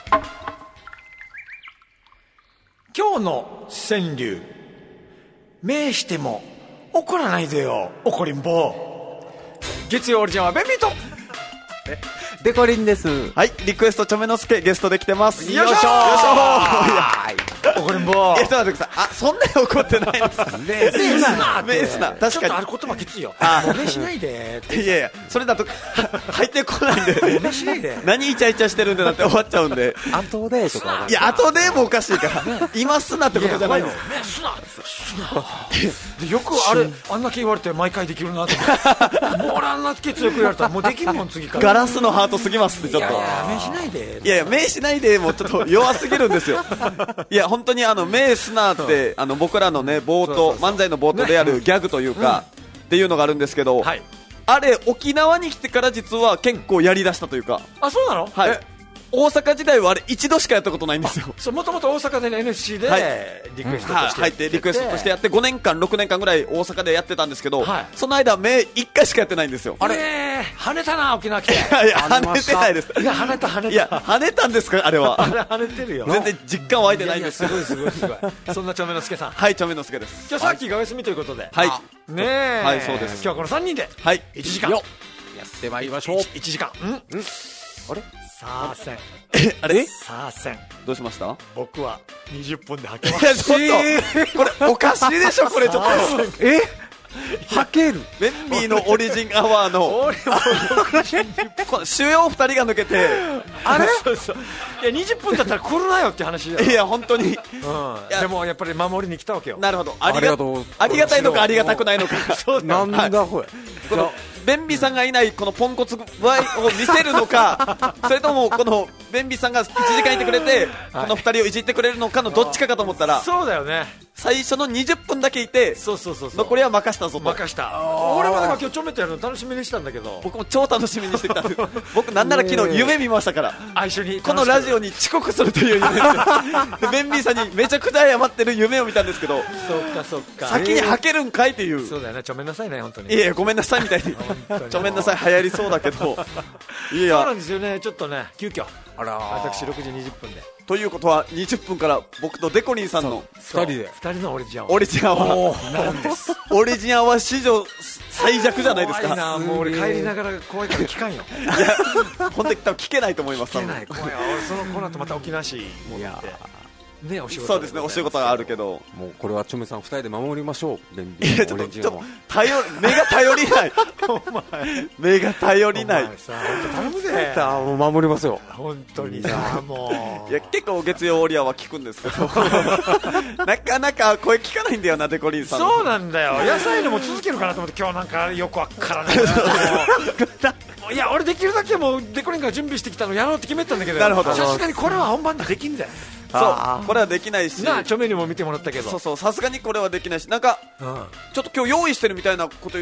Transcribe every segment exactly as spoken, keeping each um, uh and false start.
今日の川柳、命しても怒らないでよ怒りんぼ。月曜オリジンはベンビーとデコリンです。 はい、リクエストちょめのすけゲストで来てます。 よいしょー。 よいしょー。 怒りんぼ。 いや、ちょっと待ってください。あ、そんなに怒ってないです。 名すな名すな。確かに。 ちょっとあれ言葉きついよ。もう名しないで。 いやいや、それだと入ってこないんで。 名しないで。 何イチャイチャしてるんでなって終わっちゃうんで。 後でとか。 いや、後でもおかしいから。今すなってことじゃないの。 名すな。でよくあれあんだけ言われて毎回できるなって。もう俺あんなけ強く言われたらもうできんもん次から。 ガラスのハートすぎますってちょっと。 いやいや名しないで。 いやいや名しないでもうちょっと弱すぎるんですよ。いや本当にあの名すなってあの僕らのね冒頭漫才の冒頭でやるギャグというかっていうのがあるんですけど、あれ沖縄に来てから実は結構やりだしたというか。 あ、そうなの？ はい。大阪時代はあれ一度しかやったことないんですよ。 そう、もともと大阪で、ね、エヌエスシー で、 はい、 リクエストとして入ってリクエストとしてやってごねんかんろくねんかんぐらい大阪でやってたんですけど、 はい、 その間目いっかいしかやってないんですよ。 あれ、えー、跳ねたな沖縄来て。いやいや跳ねてないです。 いや跳ねた跳ねた。 いや跳ねたんですかあれは。 あれ跳ねてるよ。 全然実感湧いてないんですよ。 いやいやすごいすごいすごい。そんなちょめのすけさん。 はい、ちょめのすけです。 今日さっきがお休みということで。 はい。 ねえ。 はい、そうです。 今日はこのさんにんで。 はい。 いちじかん。 やってまいりましょう。 いちじかん。うん。あれ？さあせん。 え、あれ？ さあせん。 どうしました？ 僕はにじゅっぷんで吐けます。 ちょっとこれおかしいでしょこれちょっと。 え？吐ける？ ベンビーのオリジンアワーのこの主要ふたりが抜けて、 あれ？そうそう。いやにじゅっぷんだったら来るなよって話だよ。 いや本当に。 でもやっぱり守りに来たわけよ。 なるほど。ありがとう。ありがたいのかありがたくないのか。 そうなんだこれ。 このベンビさんがいないこのポンコツ具合を見せるのか、それともこのベンビさんがいちじかんいてくれてこのふたりをいじってくれるのかのどっちかかと思ったら、 そうだよね。 最初のにじゅっぷんだけいて、 そうそうそうそう、 残りは任したぞと。 任した。俺もだから今日ちょめってやるの楽しみにしたんだけど、 僕も超楽しみにしてきたんです。僕なんなら昨日夢見ましたから、 あ、一緒にこのラジオに遅刻するという夢でベンビーさんにめちゃくちゃ謝ってる夢を見たんですけど、 そっかそっか、 先に吐けるんかいっていう。 そうだよね、ちょめんなさいね本当に。 いやごめんなさいみたいにちょめんなさい流行りそうだけど、いやそうなんですよね、ちょっとね急遽あら私ろくじにじゅっぷんでということはにじゅっぷんから僕とデコリンさんのふたりでふたりのオリジンアワーオリジンアワーなんです。オリジンアワー史上最弱じゃないですか。 怖いな、もう俺帰りながら怖いから聞かんよ。 いや本当に多分聞けないと思います。 聞けない、怖い。俺そのこの後また沖縄市戻ってね、お仕事。 そうですね、お仕事があるけど、 もうこれはチョメさんふたりで守りましょう。便利。いやちょっとちょっと頼目が頼りない。目が頼りない。 さあ本当頼むぜ。 さあもう守りますよ。 本当にさ、もう。 いや結構月曜オリアは聞くんですけど、なかなか声聞かないんだよなデコリンさん。 そうなんだよ。野菜のも続けるかなと思って今日なんかよくわからない。いや俺できるだけもうデコリンが準備してきたのやろうって決めたんだけど、 なるほど。 さすがにこれは本番でできんだよ。 そうこれはできないしなあ、ちょめにも見てもらったけど、 そうそう、さすがにこれはできないし、なんか、うん、ちょっと今日用意してるみたいなこと言って、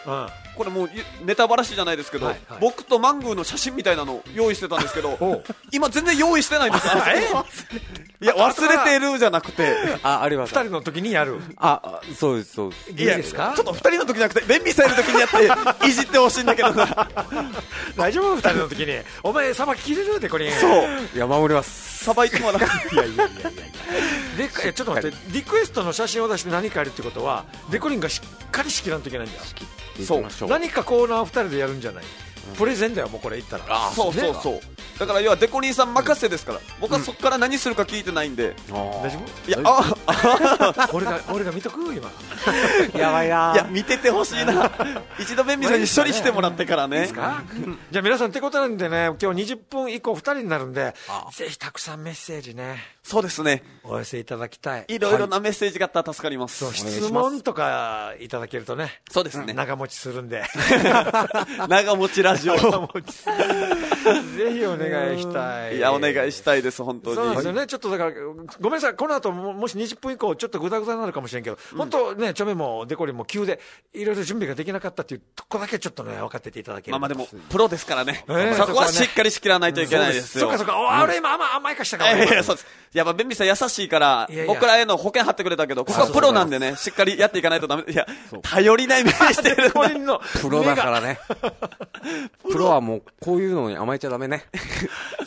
うん、これもうネタばらしじゃないですけど、はいはい、僕とマングーの写真みたいなの用意してたんですけど今全然用意してないんですよ。いや忘れてるじゃなくて、 あ、あります。 ふたりの時にやる。 あ、そうですそうです。 いいですか？ ちょっとふたりの時じゃなくてベンビーさんいる時にやっていじってほしいんだけどな。 大丈夫？ふたりの時にお前さばききれるでこれ。 そう、 いや守ります。 さばいてもらう。 いやいやいやいやでえちょっと待って、リクエストの写真を出して何かやるってことはデコリンがしっかり仕切らんといけないんだよ。 そう、 何かコーナーをふたりでやるんじゃない、うん、プレゼンだよもうこれ言ったら。 あ、そうそうそう、だから要はデコリンさん任せですから、僕はそこから何するか聞いてないんで、 うん、大丈夫？ いや、ああ俺が俺が見とく今。 やばいな。 いや見ててほしいな。一度ベンビーさんに処理してもらってからね。いいですか？ じゃあ皆さんってことなんでね、今日にじゅっぷん以降ふたりになるんで、ぜひたくさんメッセージね。 そうですね、 お寄せいただきたい。 いろいろなメッセージがあったら助かります。 そう、質問とかいただけるとね。 そうですね、 長持ちするんで。 長持ちラジオ。ぜひお願いしたい。 いやお願いしたいです本当に。 そうなんですよね。ちょっとだからごめんなさい、この後ももしにじゅっぷん以降ちょっとグダグダになるかもしれんけど、うん、本当ね、チョメもデコリンも急でいろいろ準備ができなかったっていうとこだけちょっとね分かってていただける。 まあまあでもプロですからね、えー、そこはしっかり仕切らないといけないですよ。 そうかそうか、うん、俺今甘甘やかしたから。 いやいやそうです。やっぱベンビーさん優しいからいやいや僕らへの保険張ってくれたけど、ここはプロなんでね、しっかりやっていかないとダメ。いや頼りない目してる。 プロだからね。プロはもうこういうのに甘えちゃダメね。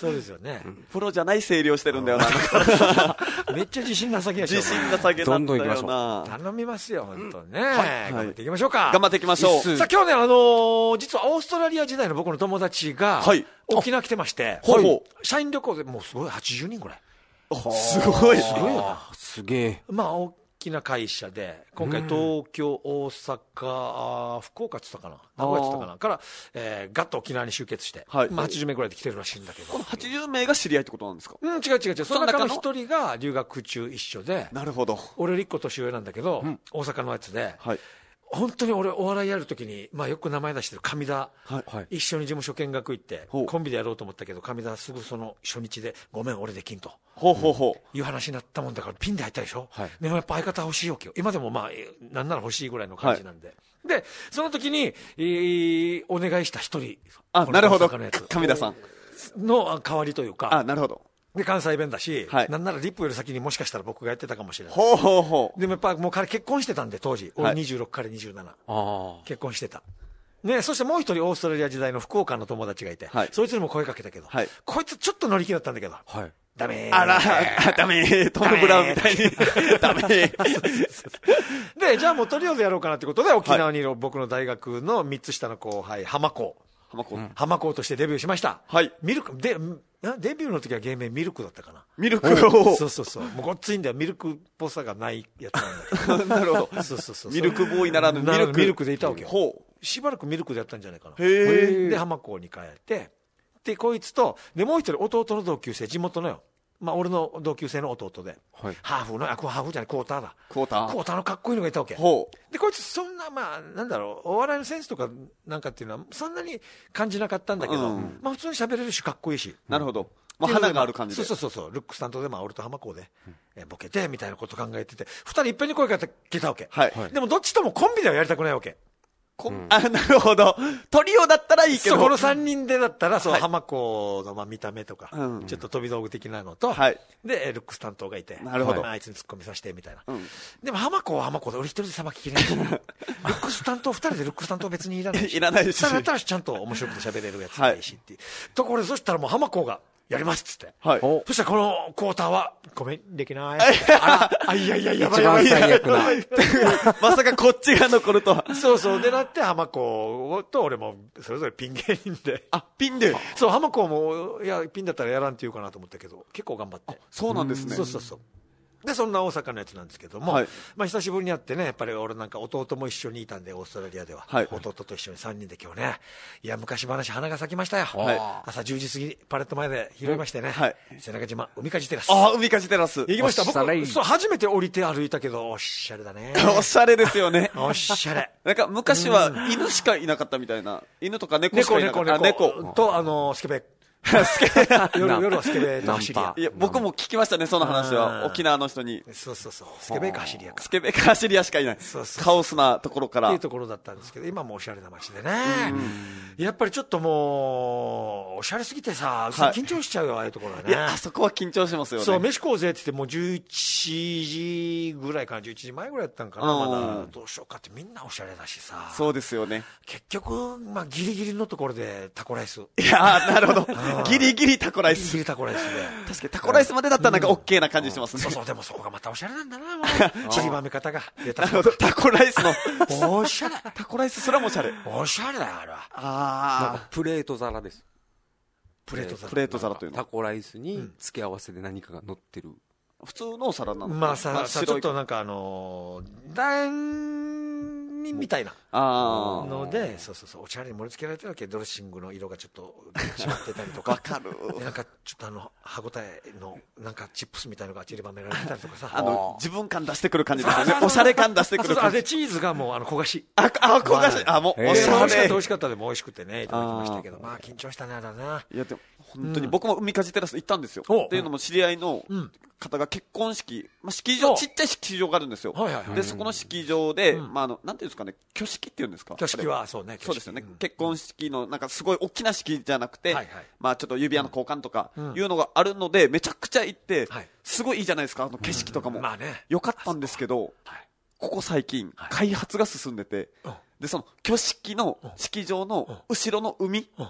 そうですよね。 プロじゃない声量してるんだよな。 めっちゃ自信なさげやし。 自信なさげなんだよな。 どんどん行きましょ頼みますよ、本当ね。 はい頑張っていきましょうか。 頑張っていきましょう。 さあ今日ね、あのー実はオーストラリア時代の僕の友達が、 はい沖縄来てまして、 ほうほう社員旅行でもうすごいはちじゅうにんぐらい。 すごい。 すごいよな。 すげえ。 まあ大きな会社で、今回東京、大阪、あ福岡って言ったかな、名古屋って言ったかな、から、えー、ガッと沖縄に集結して、 はいまあはちじゅうめいぐらいで来てるらしいんだけど。 このはちじゅうめいが知り合いってことなんですか？ うん、違う違う違う。その中の一人が留学中一緒で、 なるほど。 俺より一個年上なんだけど、うん、大阪のやつで、はい、本当に俺お笑いやるときに、まあ、よく名前出してる上田、はい、一緒に事務所見学行ってコンビでやろうと思ったけど上田すぐその初日でごめん俺できんとほうほうほういう話になったもんだからピンで入ったでしょ、はい、でもやっぱ相方欲しいわけよ今でもまあなんなら欲しいぐらいの感じなんで、はい、でその時に、えー、お願いした一人あなるほど上田さんの代わりというかあなるほどで関西弁だし、はい、なんならリップより先にもしかしたら僕がやってたかもしれない。ほうほうほう。でもやっぱもう彼結婚してたんで当時、はい、俺にじゅうろく彼にじゅうななあ結婚してた。ね、そしてもう一人オーストラリア時代の福岡の友達がいて、はい、そいつにも声かけたけど、はい、こいつちょっと乗り気だったんだけど、はい、ダメー。 あら、ダメー。トム・ブラウンみたいに。ダメー。 で、じゃあもうトリオでやろうかなってことで、沖縄にいる僕の大学のみっつ下の後輩、浜子。浜子。浜子としてデビューしました。はい。ミルク、で、デビューの時は芸名ミルクだったかな。 ミルクをそうそうそう。もうごっついんだよ。ミルクっぽさがないやつなんだけど。 なるほど。 そうそうそう。 ミルクボーイならぬミルク。 ミルクでいたわけよ。ほう。しばらくミルクでやったんじゃないかな。へえ。で、浜子に帰って、で、こいつと、で、もう一人弟の同級生、地元のよ。まあ、俺の同級生の弟で、はい、ハーフの、あ、ハーフじゃない、クォーターだ。 クォータークォーターのかっこいいのがいたわけ。ほう。で、こいつ、そんな、まあ、なんだろう、お笑いのセンスとかなんかっていうのは、そんなに感じなかったんだけど、うん、まあ、普通に喋れるし、かっこいいし。 なるほど。まあ、花がある感じで。 そうそうそう、ルックス担当で、まあ、俺と浜子で、うん、ボケて、みたいなこと考えてて、二人いっぺんに声かけたわけ。はい。でも、どっちともコンビではやりたくないわけ。 うん、あ、なるほど。トリオだったらいいけど。 そう、この三人でだったら、そう、はい、浜子のまあ見た目とか、うん、ちょっと飛び道具的なのと、はい、で、ルックス担当がいて、 なるほど。 まあ、あいつに突っ込みさせて、みたいな。うん、でも浜子は浜子で、俺一人でさばききれないし、ルックス担当、二人でルックス担当別にいらないし。 いらないし。 だったらちゃんと面白くて喋れるやつがいいしっていう。はい、ところで、そしたらもう浜子が、やりますっつって。はい。そしたらこのクォーターは、ごめん、できない。ああ、いやいや、やばいやばい。 一番最悪な。 まさかこっちが残るとは。 そうそう。でなって、浜子と俺も、それぞれピン芸人で。 あ、ピンでそう、浜子も、いや、ピンだったらやらんって言うかなと思ったけど、結構頑張って。 そうなんですね。 そうそうそう。で、そんな大阪のやつなんですけども、はい、まあ久しぶりに会ってね、やっぱり俺なんか弟も一緒にいたんで、オーストラリアでは。はい、弟と一緒にさんにんで今日ね、いや、昔話花が咲きましたよ。はい、朝じゅうじ過ぎ、パレット前で拾いましてね、はい、瀬中島、海かじテラス。 ああ、海かじテラス。 行きました。僕、そう、初めて降りて歩いたけど、おしゃれだね。 おしゃれですよね。 おしゃれ。 なんか昔は犬しかいなかったみたいな。犬とか猫しかいなかった。 猫、猫、猫。と、あの、スケベ。夜, 夜はスケベと走り屋。 いや、僕も聞きましたね、その話は。沖縄の人に。 そうそうそう。スケベか走り屋か。 スケベか走り屋しかいない。そうそうそうカオスなところから。 っていうところだったんですけど、今もおしゃれな街でね。やっぱりちょっともう、おしゃれすぎてさ、緊張しちゃうよ、ああいうところはね。 いや、あそこは緊張しますよね。 そう、飯食おうぜって言って、もうじゅういちじぐらいかな、じゅういちじまえぐらいやったんかな、まだ。どうしようかってみんなおしゃれだしさ。 そうですよね。 結局、まあ、ギリギリのところでタコライス。 いやー、なるほど。ギリギリタコライス。 ギリギリタコライスで。 確かにタコライスまでだったらなんかオッケーな感じしてますね。 そうそう、でもそこがまたおしゃれなんだな、もう。ちりばめ方が。 なるほど。タコライスの。 おしゃれ。 タコライスすらもおしゃれ。 おしゃれだよ、あれは。 ああ。プレート皿です。 プレート皿。 プレート皿というのタコライスに付け合わせで何かが乗ってる。 普通のお皿なのまあさ、ちょっとなんかあの、楕円みたいなので、そうそうそう、おしゃれに盛り付けられてるわけ。ドレッシングの色がちょっと違ってたりとか。 わかる。 なんかちょっとあの、歯ごたえの、なんかチップスみたいなのが散りばめられてたりとかさ。 あの、自分感出してくる感じですよね。おしゃれ感出してくる感じ。 で、チーズがもうあの、焦がし。 あ、あ、焦がし。あ、もう、 おしゃれ。美味しかったでも美味しくてね、いただきましたけど、まあ緊張したね、あれだな。 いや、でも、本当に僕も海かじテラス行ったんですよ。っていうのも知り合いの方が結婚式、まあ、式場、ちっちゃい式場があるんですよ。で、そこの式場で、まあ、あの、なんていうんですかね、挙式っていうんですか。 挙式は、そうね。 そうですよね。結婚式の、なんかすごい大きな式じゃなくて、まあ、ちょっと指輪の交換とか、いうのがあるので、めちゃくちゃ行って、すごいいいじゃないですか、あの景色とかも。まあね。よかったんですけど、ここ最近、開発が進んでて、で、その、挙式の式場の後ろの海、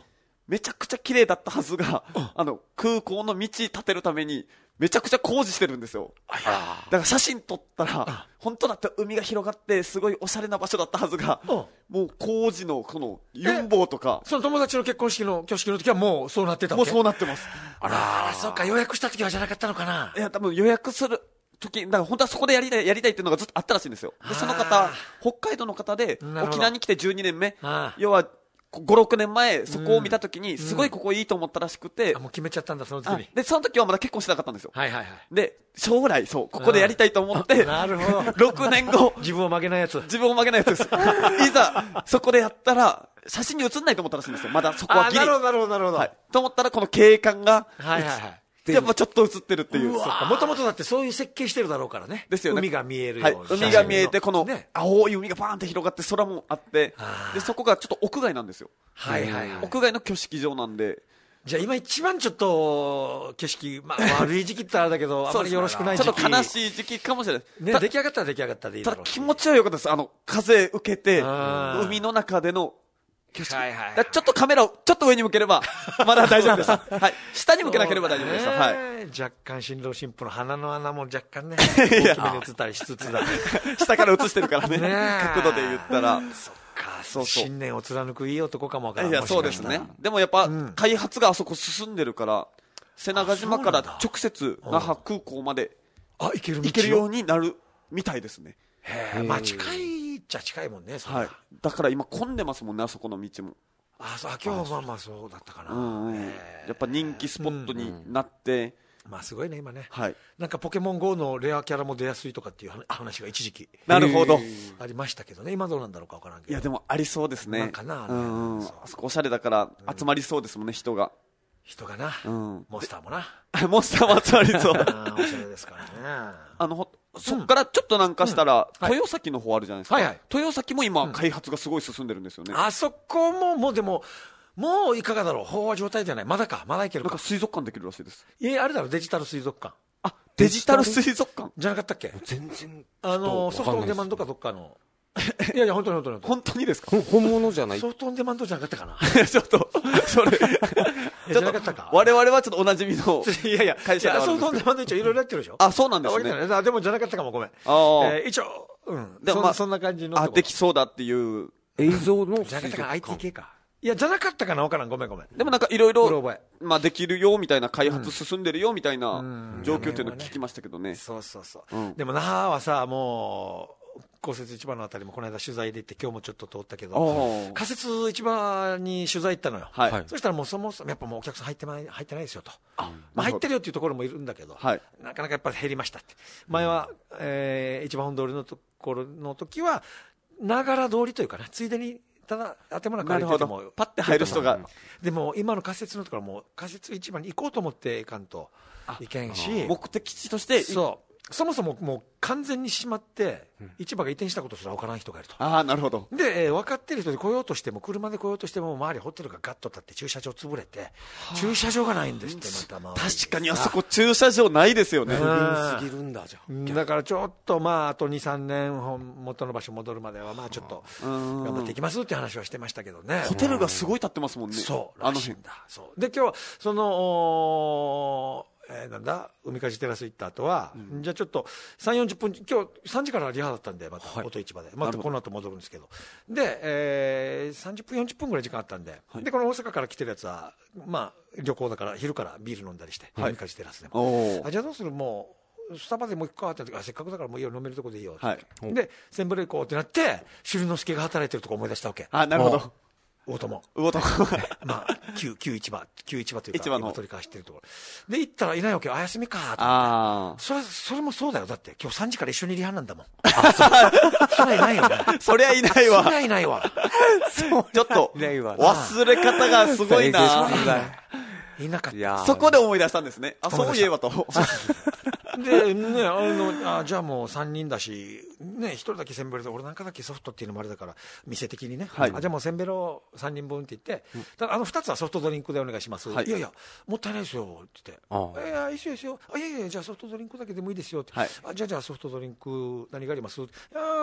めちゃくちゃ綺麗だったはずが、あの、空港の道立てるために、めちゃくちゃ工事してるんですよ。だから写真撮ったら、本当だったら海が広がって、すごいおしゃれな場所だったはずが、もう工事のこのユンボとか。 その友達の結婚式の挙式の時はもうそうなってたわけ？ もうそうなってます。 あら、そうか、予約した時はじゃなかったのかな。 いや、多分予約する時、だから本当はそこでやりたい、やりたいっていうのがずっとあったらしいんですよ。で、その方、北海道の方で、沖縄に来てじゅうにねんめ、要は、ご、ろくねんまえ、そこを見たときに、すごいここいいと思ったらしくて、 うん、あ、もう決めちゃったんだ、その時に。 で、その時はまだ結婚してなかったんですよ。 はいはいはい。 で、将来、そう、ここでやりたいと思って、 なるほど。 ろくねんご、 自分を曲げないやつ。 自分を曲げないやつです。いざ、そこでやったら、写真に写んないと思ったらしいんですよ。まだそこはギリ。 なるほど、なるほど、なるほど。 はい。と思ったら、この景観が、 はいはいはい。 やっぱちょっと映ってるっていう。 もともとだってそういう設計してるだろうからね。 ですよね。 海が見えるように。 はい。海が見えて、この、青い海がバーンって広がって、空もあって、で、そこがちょっと屋外なんですよ。 はいはい。 屋外の挙式場なんで。 じゃあ今一番ちょっと、景色、まあ悪い時期ってあれだけど、あまりよろしくない時期。 ちょっと悲しい時期かもしれない。 ね、出来上がったら出来上がったでいいだろう。 ただ気持ちは良かったです。あの、風受けて、海の中での、はいはい、ちょっとカメラをちょっと上に向ければまだ大丈夫です。はい。下に向けなければ大丈夫です。はい。 若干新郎新婦の鼻の穴も若干ね、大きめに映ったりしつつだ。 下から映してるからね。角度で言ったら。 そっか、そうそう。信念を貫くいい男かもわからない。 いや、そうですね。でもやっぱ、開発があそこ進んでるから、瀬長島から直接那覇空港まであ行ける行けるようになるみたいですね。 へえ、まあ近いっちゃ近いもんね。 はい。だから今混んでますもんね、あそこの道も。 あ、そう、今日はまあそうだったかな。 うんうん、やっぱ人気スポットになって、うんうん、 まあすごいね今ね。 はい。 なんかポケモン ゴー のレアキャラも出やすいとかっていう話が一時期。 なるほど。 ありましたけどね。今どうなんだろうかわからんけど。 いやでもありそうですね。 なんかな。 うんうん。あそこおしゃれだから集まりそうですもんね、人が。 人がな。うん。モンスターもな。 モンスターも集まりそう。 ああ、おしゃれですからね。 あの、そっからちょっとなんかしたら、豊崎の方あるじゃないですか。はいはい。豊崎も今、開発がすごい進んでるんですよね。 あそこも、もうでも、もういかがだろう。飽和状態じゃない。まだか。まだいけるか。 なんか水族館できるらしいです。 いや、あれだろ。デジタル水族館。 あ、デジタル水族館じゃなかったっけ？ 全然。 あの、ソフトオンデマンドかどっかの。いやいや、本当に本当に。 本当にですか？ 本物じゃない。 ソフトオンデマンドじゃなかったかな。 ちょっと、それ。 じゃなかったか。 我々はちょっとおなじみの。 いやいや、会社で。ソフトオンデマンド一応いろいろやってるでしょ？ あ、そうなんですね。 でもじゃなかったかも、ごめん。 ああ。一応、うん。 でもまあ、 そんな感じの。 あ、できそうだっていう。 映像の。 じゃなかったか、アイティー 系か。いや、じゃなかったかな、わからん。ごめんごめん。 でもなんかいろいろ、まあできるよみたいな、開発進んでるよみたいな状況っていうのを聞きましたけどね。 そうそうそう。でも那覇はさ、もう、公設市場のあたりもこの間取材で行って今日もちょっと通ったけど、仮設市場に取材行ったのよ。はい。そしたらもうそもそもやっぱもうお客さん入ってない、入ってないですよと。まあ入ってるよっていうところもいるんだけど、はい。なかなかやっぱり減りましたって。前は、えー、市場本通りのところの時は、ながら通りというかな、ついでに、ただ、あてもなく歩いてても、 パッて入る人が。 でも、今の仮設のところも、仮設市場に行こうと思っていかんといけんし、 目的地として、 そう。そもそももう完全に閉まって、市場が移転したことすら分からない人がいると。 ああ、なるほど。 で、えー、分かってる人で来ようとしても、車で来ようとしても、周りホテルがガッと立って駐車場潰れて、駐車場がないんですって、またまあ。 確かにあそこ駐車場ないですよね。 不憫すぎるんだ、じゃあ。だからちょっとまあ、あとに、さんねん、元の場所戻るまでは、まあちょっと、頑張っていきますっていう話はしてましたけどね。 ホテルがすごい建ってますもんね。 そう、あの辺だ。そう。で、今日は、その、えー、なんだ海かじテラス行った後は、うん、じゃあちょっとさん、よんじゅっぷん、今日さんじからリハだったんで、また、はい、音市場で、またこの後戻るんですけど、で、えー、さんじゅっぷん、よんじゅっぷんぐらい時間あったんで、はい、で、この大阪から来てるやつは、まあ、旅行だから、昼からビール飲んだりして、はい、海かじテラスでも。あ、じゃあどうするもう、スタバでもう行くかって言って、せっかくだからもういいよ、飲めるとこでいいよって、はい、で、センブレ行こうってなって、朱之助が働いてるとこ思い出したわけ。 あ、なるほど。 魚友。 魚友。 まあ、旧、旧市場、旧市場というか、 市場の今取り返してるところ。で、行ったらいないわけよ。あ、休みかと思って。 ああ。 それ、それもそうだよ。だって、今日さんじから一緒にリハなんだもん。そりゃいないよね。 そりゃいないわ。 そりゃいないわ。 ちょっと、忘れ方がすごいな。 いなかった。 そこで思い出したんですね。あ、そういえばと。 で、ね、あの、あ、じゃあもうさんにんだし、ね、ひとりだけセンベロで、俺なんかだけソフトっていうのもあれだから、店的にね、はい、あ、じゃあもうセンベロさんにんぶんって言って、うん、ただあのふたつはソフトドリンクでお願いします。はい、いやいや、もったいないですよ、って言って、えー、いいですよ、いいですよ、あ、いやいや、じゃあソフトドリンクだけでもいいですよって、はい、あ、じゃあじゃあソフトドリンク何があります？いや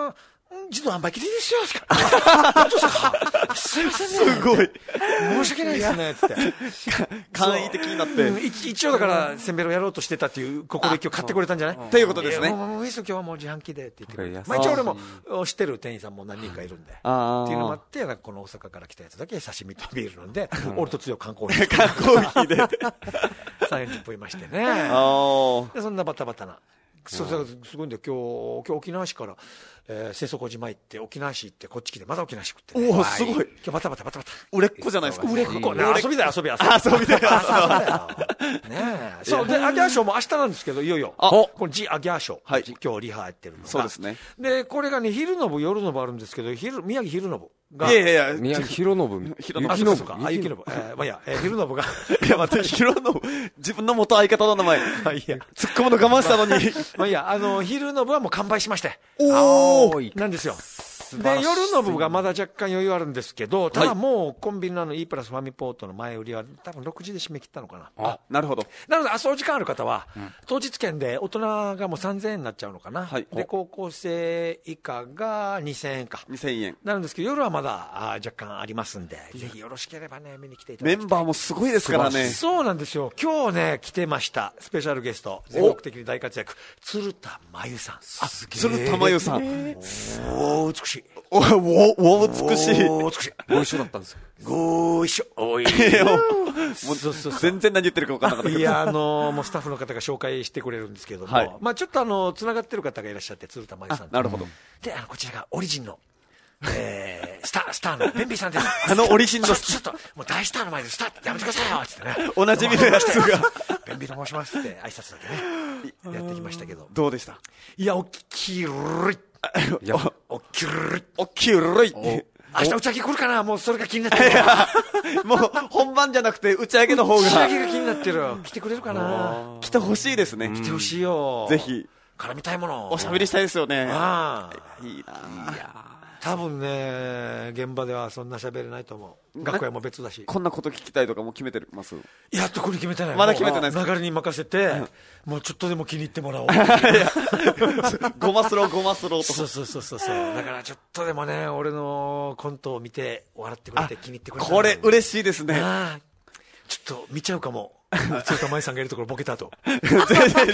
自動販売機でいいですよ、しか。すいませんね。 すごい。 申し訳ないですね、つって。 簡易的になって。 一応だから、せんべろやろうとしてたっていう、ここで今日買ってくれたんじゃないっていうことですね。 もう、ウエスト今日はもう自販機でって言ってくれて。まあ一応俺も知ってる店員さんも何人かいるんで。っていうのもあって、なんかこの大阪から来たやつだけ刺身とビール飲んで、俺と強い缶コーヒー。 缶コーヒーで。 さんじゅうよんじゅっぷんいましてね。で、そんなバタバタな。そうそう、すごいんだよ。今日、今日沖縄市から、えー、清掃小島行って、沖縄市行って、こっち来て、また沖縄市食って、 ね。おお、すごい。今日バタバタバタバタ。 売れっ子じゃないですか。 売れっ子。ね、遊びだよ、遊び遊び。 遊びだよ。 ねえ。そう、で、アギャーショーも明日なんですけど、いよいよ。あ、この ジ・アギャーショー。はい。今日リハやってるのが。 そうですね。 で、これがね、昼の部、夜の部あるんですけど、昼、宮城昼の部。 いやいやいや、 宮城広信。 雪の部か。あ、雪の部。えー、まあいや、えー、昼の部が。 いや、待って、広信、自分の元相方の名前。 まあいいや。 突っ込むの我慢したのに。 まあいいや、あの、昼の部はもう完売しまして。 おーなんですよ。で、夜の部がまだ若干余裕あるんですけど、ただもうコンビニのあの E プラスファミポートの前売りは多分ろくじで締め切ったのかな。 あ、なるほど。 なので、遊ぶ時間ある方は、当日券で大人がもうさんぜんえんになっちゃうのかな。はい。で、高校生以下がにせんえんか。 にせんえん。 なるんですけど、夜はまだあ若干ありますんで、ぜひよろしければね、見に来ていただきたい。 メンバーもすごいですからね。 そうなんですよ。今日ね、来てました。スペシャルゲスト。全国的に大活躍。鶴田真由さん。 あ、鶴田真由さん。 おー、美しい。 お、お、お、美しい。 お、美しい。 ご一緒だったんですよ。 ご一緒。おい。 もう全然何言ってるか分からなかったけど。 いや、あの、もうスタッフの方が紹介してくれるんですけども、はい、まあちょっとあの、繋がってる方がいらっしゃって、鶴田真由さん。 なるほど。 で、あの、こちらがオリジンの、えー、スター、スターのベンビーさんです。 あのオリジンのちょっと、もう大スターの前でスターやめてくださいよつってね。 おなじみのやつが。 ベンビーと申しますって挨拶だけね、やってきましたけど。 どうでした？ いや、おっきるい。おっきるい。 おっきるい。 明日打ち上げ来るかな、もうそれが気になってる。もう本番じゃなくて打ち上げの方が。 打ち上げが気になってる。来てくれるかな。 来てほしいですね。 来てほしいよ。 ぜひ。 絡みたいもの。 おしゃべりしたいですよね。 ああ。いいな。いや。 多分ね、現場ではそんな喋れないと思う。楽屋も別だし。 こんなこと聞きたいとかも決めてます？ やっとこれ決めてない。 まだ決めてないです。 流れに任せて、もうちょっとでも気に入ってもらおう。 ごますろうごますろうと。 そうそうそうそう。だからちょっとでもね、俺のコントを見て笑ってくれて気に入ってくれた。 これ嬉しいですね。 ちょっと見ちゃうかも。鶴田真由さんがいるところボケた後。 全然めっちゃ見て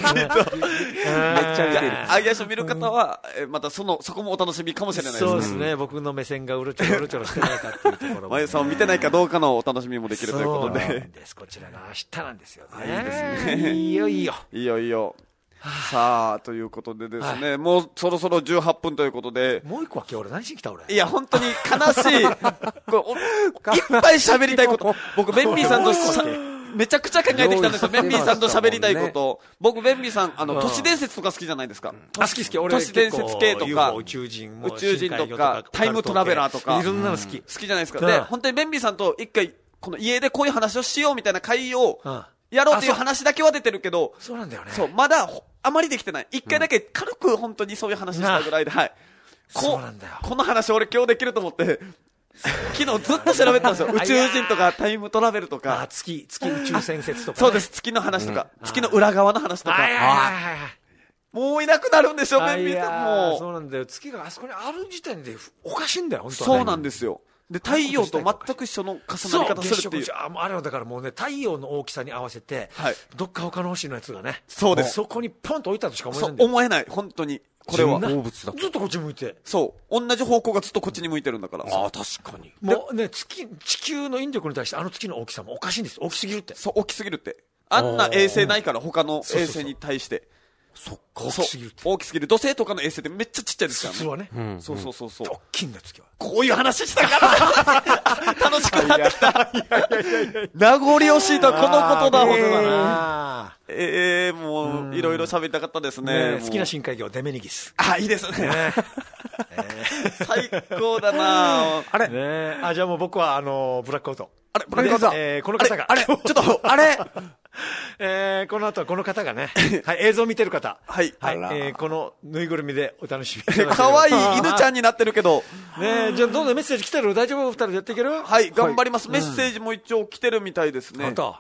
る。アギャーショー見る方は、またその、そこもお楽しみかもしれないですね。 そうですね。僕の目線がうろちょろうろちょろしてないかっていうところも。 真由さんを見てないかどうかのお楽しみもできるということで。 そうなんです。こちらが明日なんですよね。いいですね。いいよいいよ。 いいよいいよ。さあ、ということでですね、はい、もうそろそろじゅうはっぷんということで。 もう一個は今日俺何しに来た俺。 いや、本当に悲しい。これいっぱい喋りたいこと。僕、ベンビーさんとめちゃくちゃ考えてきたんですよ。ベンビーさんと喋りたいこと。僕、ベンビーさん、あの、都市伝説とか好きじゃないですか。 あ、好き好き。 俺、都市伝説系とか、 宇宙人宇宙人とか、タイムトラベラーとか。 いろんなの好き。 好きじゃないですか。で、本当にベンビーさんと一回、この家でこういう話をしようみたいな会を、やろうっていう話だけは出てるけど、 そうなんだよね。 そう、まだ、あまりできてない。一回だけ軽く本当にそういう話したぐらいで、はい。 そうなんだよ。 この話俺今日できると思って、昨日ずっと調べてたんですよ。宇宙人とかタイムトラベルとか。 月、月宇宙船説とか。 そうです。月の話とか。月の裏側の話とか。もういなくなるんでしょ、ベンビーさんも。 そうなんだよ。月があそこにある時点でおかしいんだよ、本当そうなんですよ。で、太陽と全く一緒の重なり方するっていう。 あれはだからもうね、太陽の大きさに合わせて、どっか他の星のやつがね。 そうです。 そこにポンと置いたとしか思えないんだよ。 思えない、本当に。これは動物だ。ずっとこっち向いて。 そう。同じ方向がずっとこっちに向いてるんだから。 ああ、確かに。 もうね、月、地球の引力に対してあの月の大きさもおかしいんです。大きすぎるって。 そう、大きすぎるって。あんな衛星ないから、他の衛星に対して。 そっか、大きすぎるって。 大きすぎる。土星とかの衛星ってめっちゃちっちゃいですからね。 普通はね。 うん。そうそうそうそう。 大きいんだよ、月は。 こういう話したから楽しくなってきた。いやいやいやいや。名残惜しいとはこのことだ、ほんとだな。ええ、もう、いろいろ喋りたかったですね。 好きな深海魚、デメニギス。 あ、いいですね。最高だな。 あれねあ、じゃあもう僕は、あの、ブラックアウト。 あれブラックアウトえー、この方が。 あれちょっと、あれえー、この後はこの方がね、はい、映像見てる方。 はい。 はい、えー、このぬいぐるみでお楽しみいただければ。 かわいい犬ちゃんになってるけど。 ねじゃあどんどんメッセージ来てる大丈夫二人でやっていけるはい、頑張ります。メッセージも一応来てるみたいですね。 本当。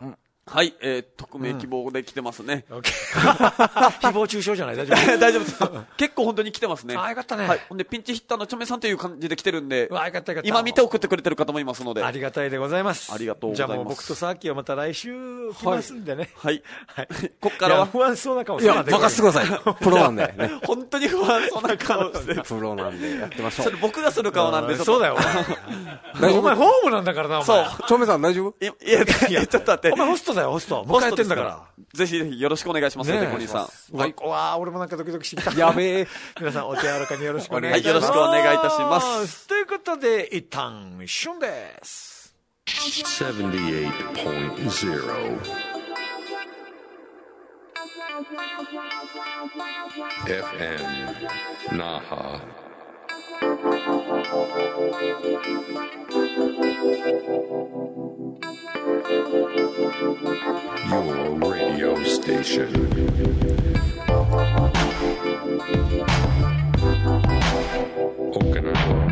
はい、えー、匿名希望で来てますね。 うん、誹謗中傷じゃない？大丈夫大丈夫です。結構本当に来てますね。 あ、よかったね。 はい。ほんで、ピンチヒッターのチョメさんという感じで来てるんで、 わ、よかったよかった。 今見て送ってくれてる方もいますので。 ありがたいでございます。 ありがとうございます。 じゃあもう僕とサーキーはまた来週来ますんでね。 はい。はい。こっからは。 不安そうな顔してるんで。いや、任せてください。プロなんでね。 本当に不安そうな顔してる。 プロなんでやってましょう。 それ僕がする顔なんで。 そうだよ。お前ホームなんだからな、お前。 そう。 チョメさん大丈夫？ いや、いや、ちょっと待って。 お前ホストだよ、ホスト。僕がやってんだから。 ぜひぜひよろしくお願いしますね、デコリンさん。 はい。わあ、俺もなんかドキドキしてきた。 やべえ。 皆さんお手柔らかによろしくお願いします。 はい、よろしくお願いいたします。 ということで、一旦旬です。 ななじゅうはちてんゼロ エフエム 那覇Your radio station. Okinawa.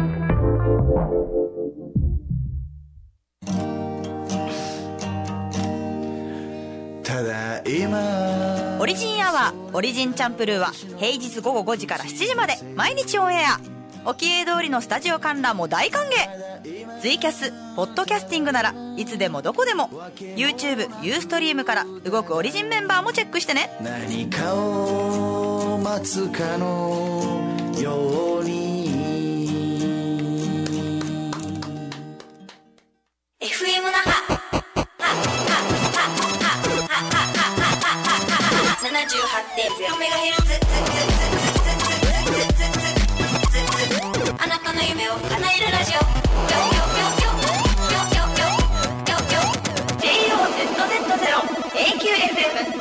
ただいまオリジンアワーオリジンチャンプルーは平日午後ごじからしちじまで毎日オンエア。沖江通りのスタジオ観覧も大歓迎。ツイキャス、ポッドキャスティングならいつでもどこでも YouTube、ユーストリームから動くオリジンメンバーもチェックしてね。 何かを待つかのようにエフエム 那覇 ななじゅうはちてんゼロメガヘルツあなたの夢を叶えるラジオ ジェイオーゼットゼットゼロ エーキューエフエム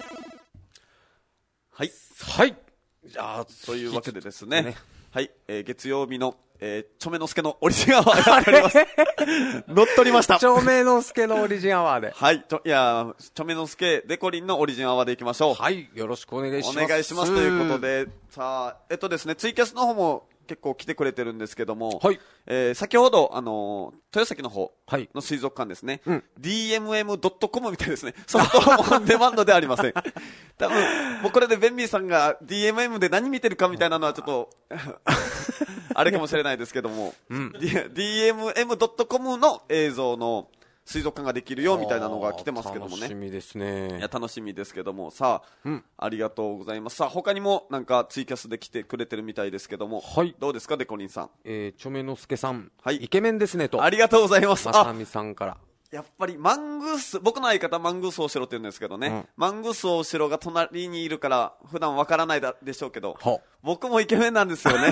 はいはいじゃあというわけでですね、ねはい、えー、月曜日の、えー、チョメノスケのオリジンアワーやっております乗っ取りましたチョメノスケのオリジンアワーではいちょいやチョメノスケデコリンのオリジンアワーでいきましょう。 はいよろしくお願いします。 お願いしますということでさあえっとですねツイキャスの方も結構来てくれてるんですけども、はいえー、先ほど、あのー、豊崎の方の水族館ですね、はいうん、ディーエムエムドットコム みたいですね。ソフトオンデマンドではありません。多分、もうこれでベンビーさんが ディーエムエム で何見てるかみたいなのはちょっと、あれかもしれないですけども、うん、ディーエムエムドットコム の映像の水族館ができるよみたいなのが来てますけどもね。 楽しみですね。 いや楽しみですけどもさあ、うん、ありがとうございます。さあ他にもなんかツイキャスで来てくれてるみたいですけども、はい、どうですかデコリンさん。 えー、チョメノスケさん、はい、イケメンですねと。 ありがとうございます。 まさみさんから。 やっぱりマングース、僕の相方マングース大城って言うんですけどね、うん、マングース大城が隣にいるから普段わからないでしょうけど、僕もイケメンなんですよね。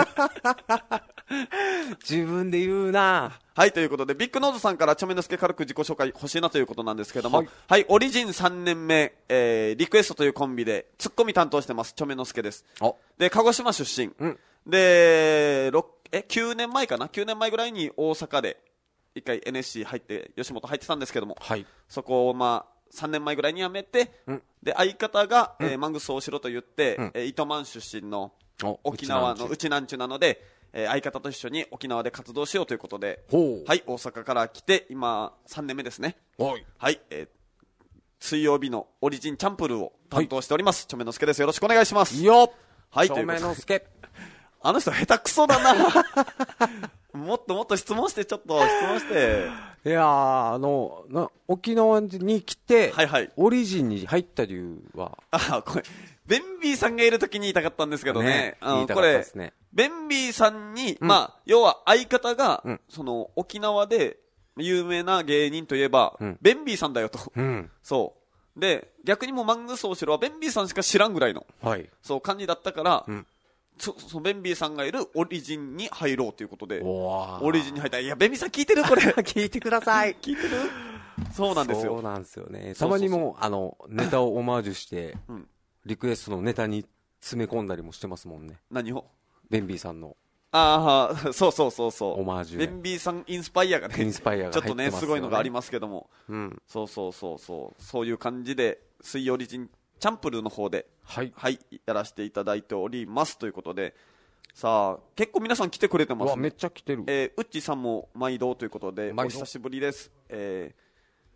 自分で言うな。 はい、ということでビッグノーズさんからチョメノスケ軽く自己紹介欲しいなということなんですけども、はい、はい、オリジンさんねんめ、えー、リクエストというコンビでツッコミ担当してますチョメノスケです。で鹿児島出身、うん、でえきゅうねんまえかなきゅうねんまえぐらいに大阪で一回 エヌエスシー 入って吉本入ってたんですけども、はい、そこをまあさんねんまえぐらいに辞めて、うん、で相方が、うんえー、マングス大城と言って、うんえー、糸満出身の沖縄のうちなんちゅなので、えー、相方と一緒に沖縄で活動しようということで、はい大阪から来て今さんねんめですね。はいはい、えー、水曜日のオリジンチャンプルーを担当しております、はい、チョメノスケです。よろしくお願いします。 よっ、 はい、 チョメノスケ。 あの人下手くそだな。もっともっと質問してちょっと質問していやーあのな沖縄に来て、はいはい、オリジンに入った理由はあこれベンビーさんがいるときに言いたかったんですけどね、 ね言いたかったですね。 これベンビーさんに、うん、まあ要は相方が、うん、その沖縄で有名な芸人といえば、うん、ベンビーさんだよと、うん、そうで逆にもうマングス大城はベンビーさんしか知らんぐらいの、はい、そう感じだったから、うんそそベンビーさんがいるオリジンに入ろうということでオリジンに入ったらいやベンビーさん聞いてるこれ聞いてください聞いてるそうなんですよそうなんですよね。たまにもあのネタをオマージュして、うん、リクエストのネタに詰め込んだりもしてますもんね。 何をベンビーさんのああそうそうそうそうオマージュ、ね、 ベンビーさんインスパイアがねインスパイアがちょっとねすごいのがありますけども、 うん、 そうそうそうそうそういう感じで水オリジンチャンプルーの方ではい、はい、やらせていただいておりますということでさあ結構皆さん来てくれてます、ね、 わめっちゃ来てる、 えー、ウッチーさんも毎度ということでお久しぶりです、えー、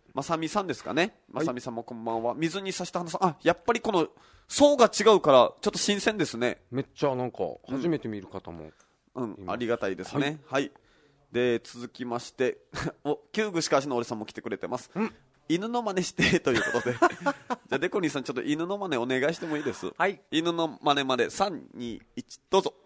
まさみさんですかね。まさみさんもこんばんは。水に刺した花さん。あ、やっぱりこの層が違うからちょっと新鮮ですね。 めっちゃなんか初めて見る方も、 うん、うん、ありがたいですね。はい、はい、で続きましてお旧具しかしの俺さんも来てくれてます、うん、犬の真似してということでじゃあデコニーさんちょっと犬の真似お願いしてもいいです。 はい、 犬の真似までさんにいちどうぞ。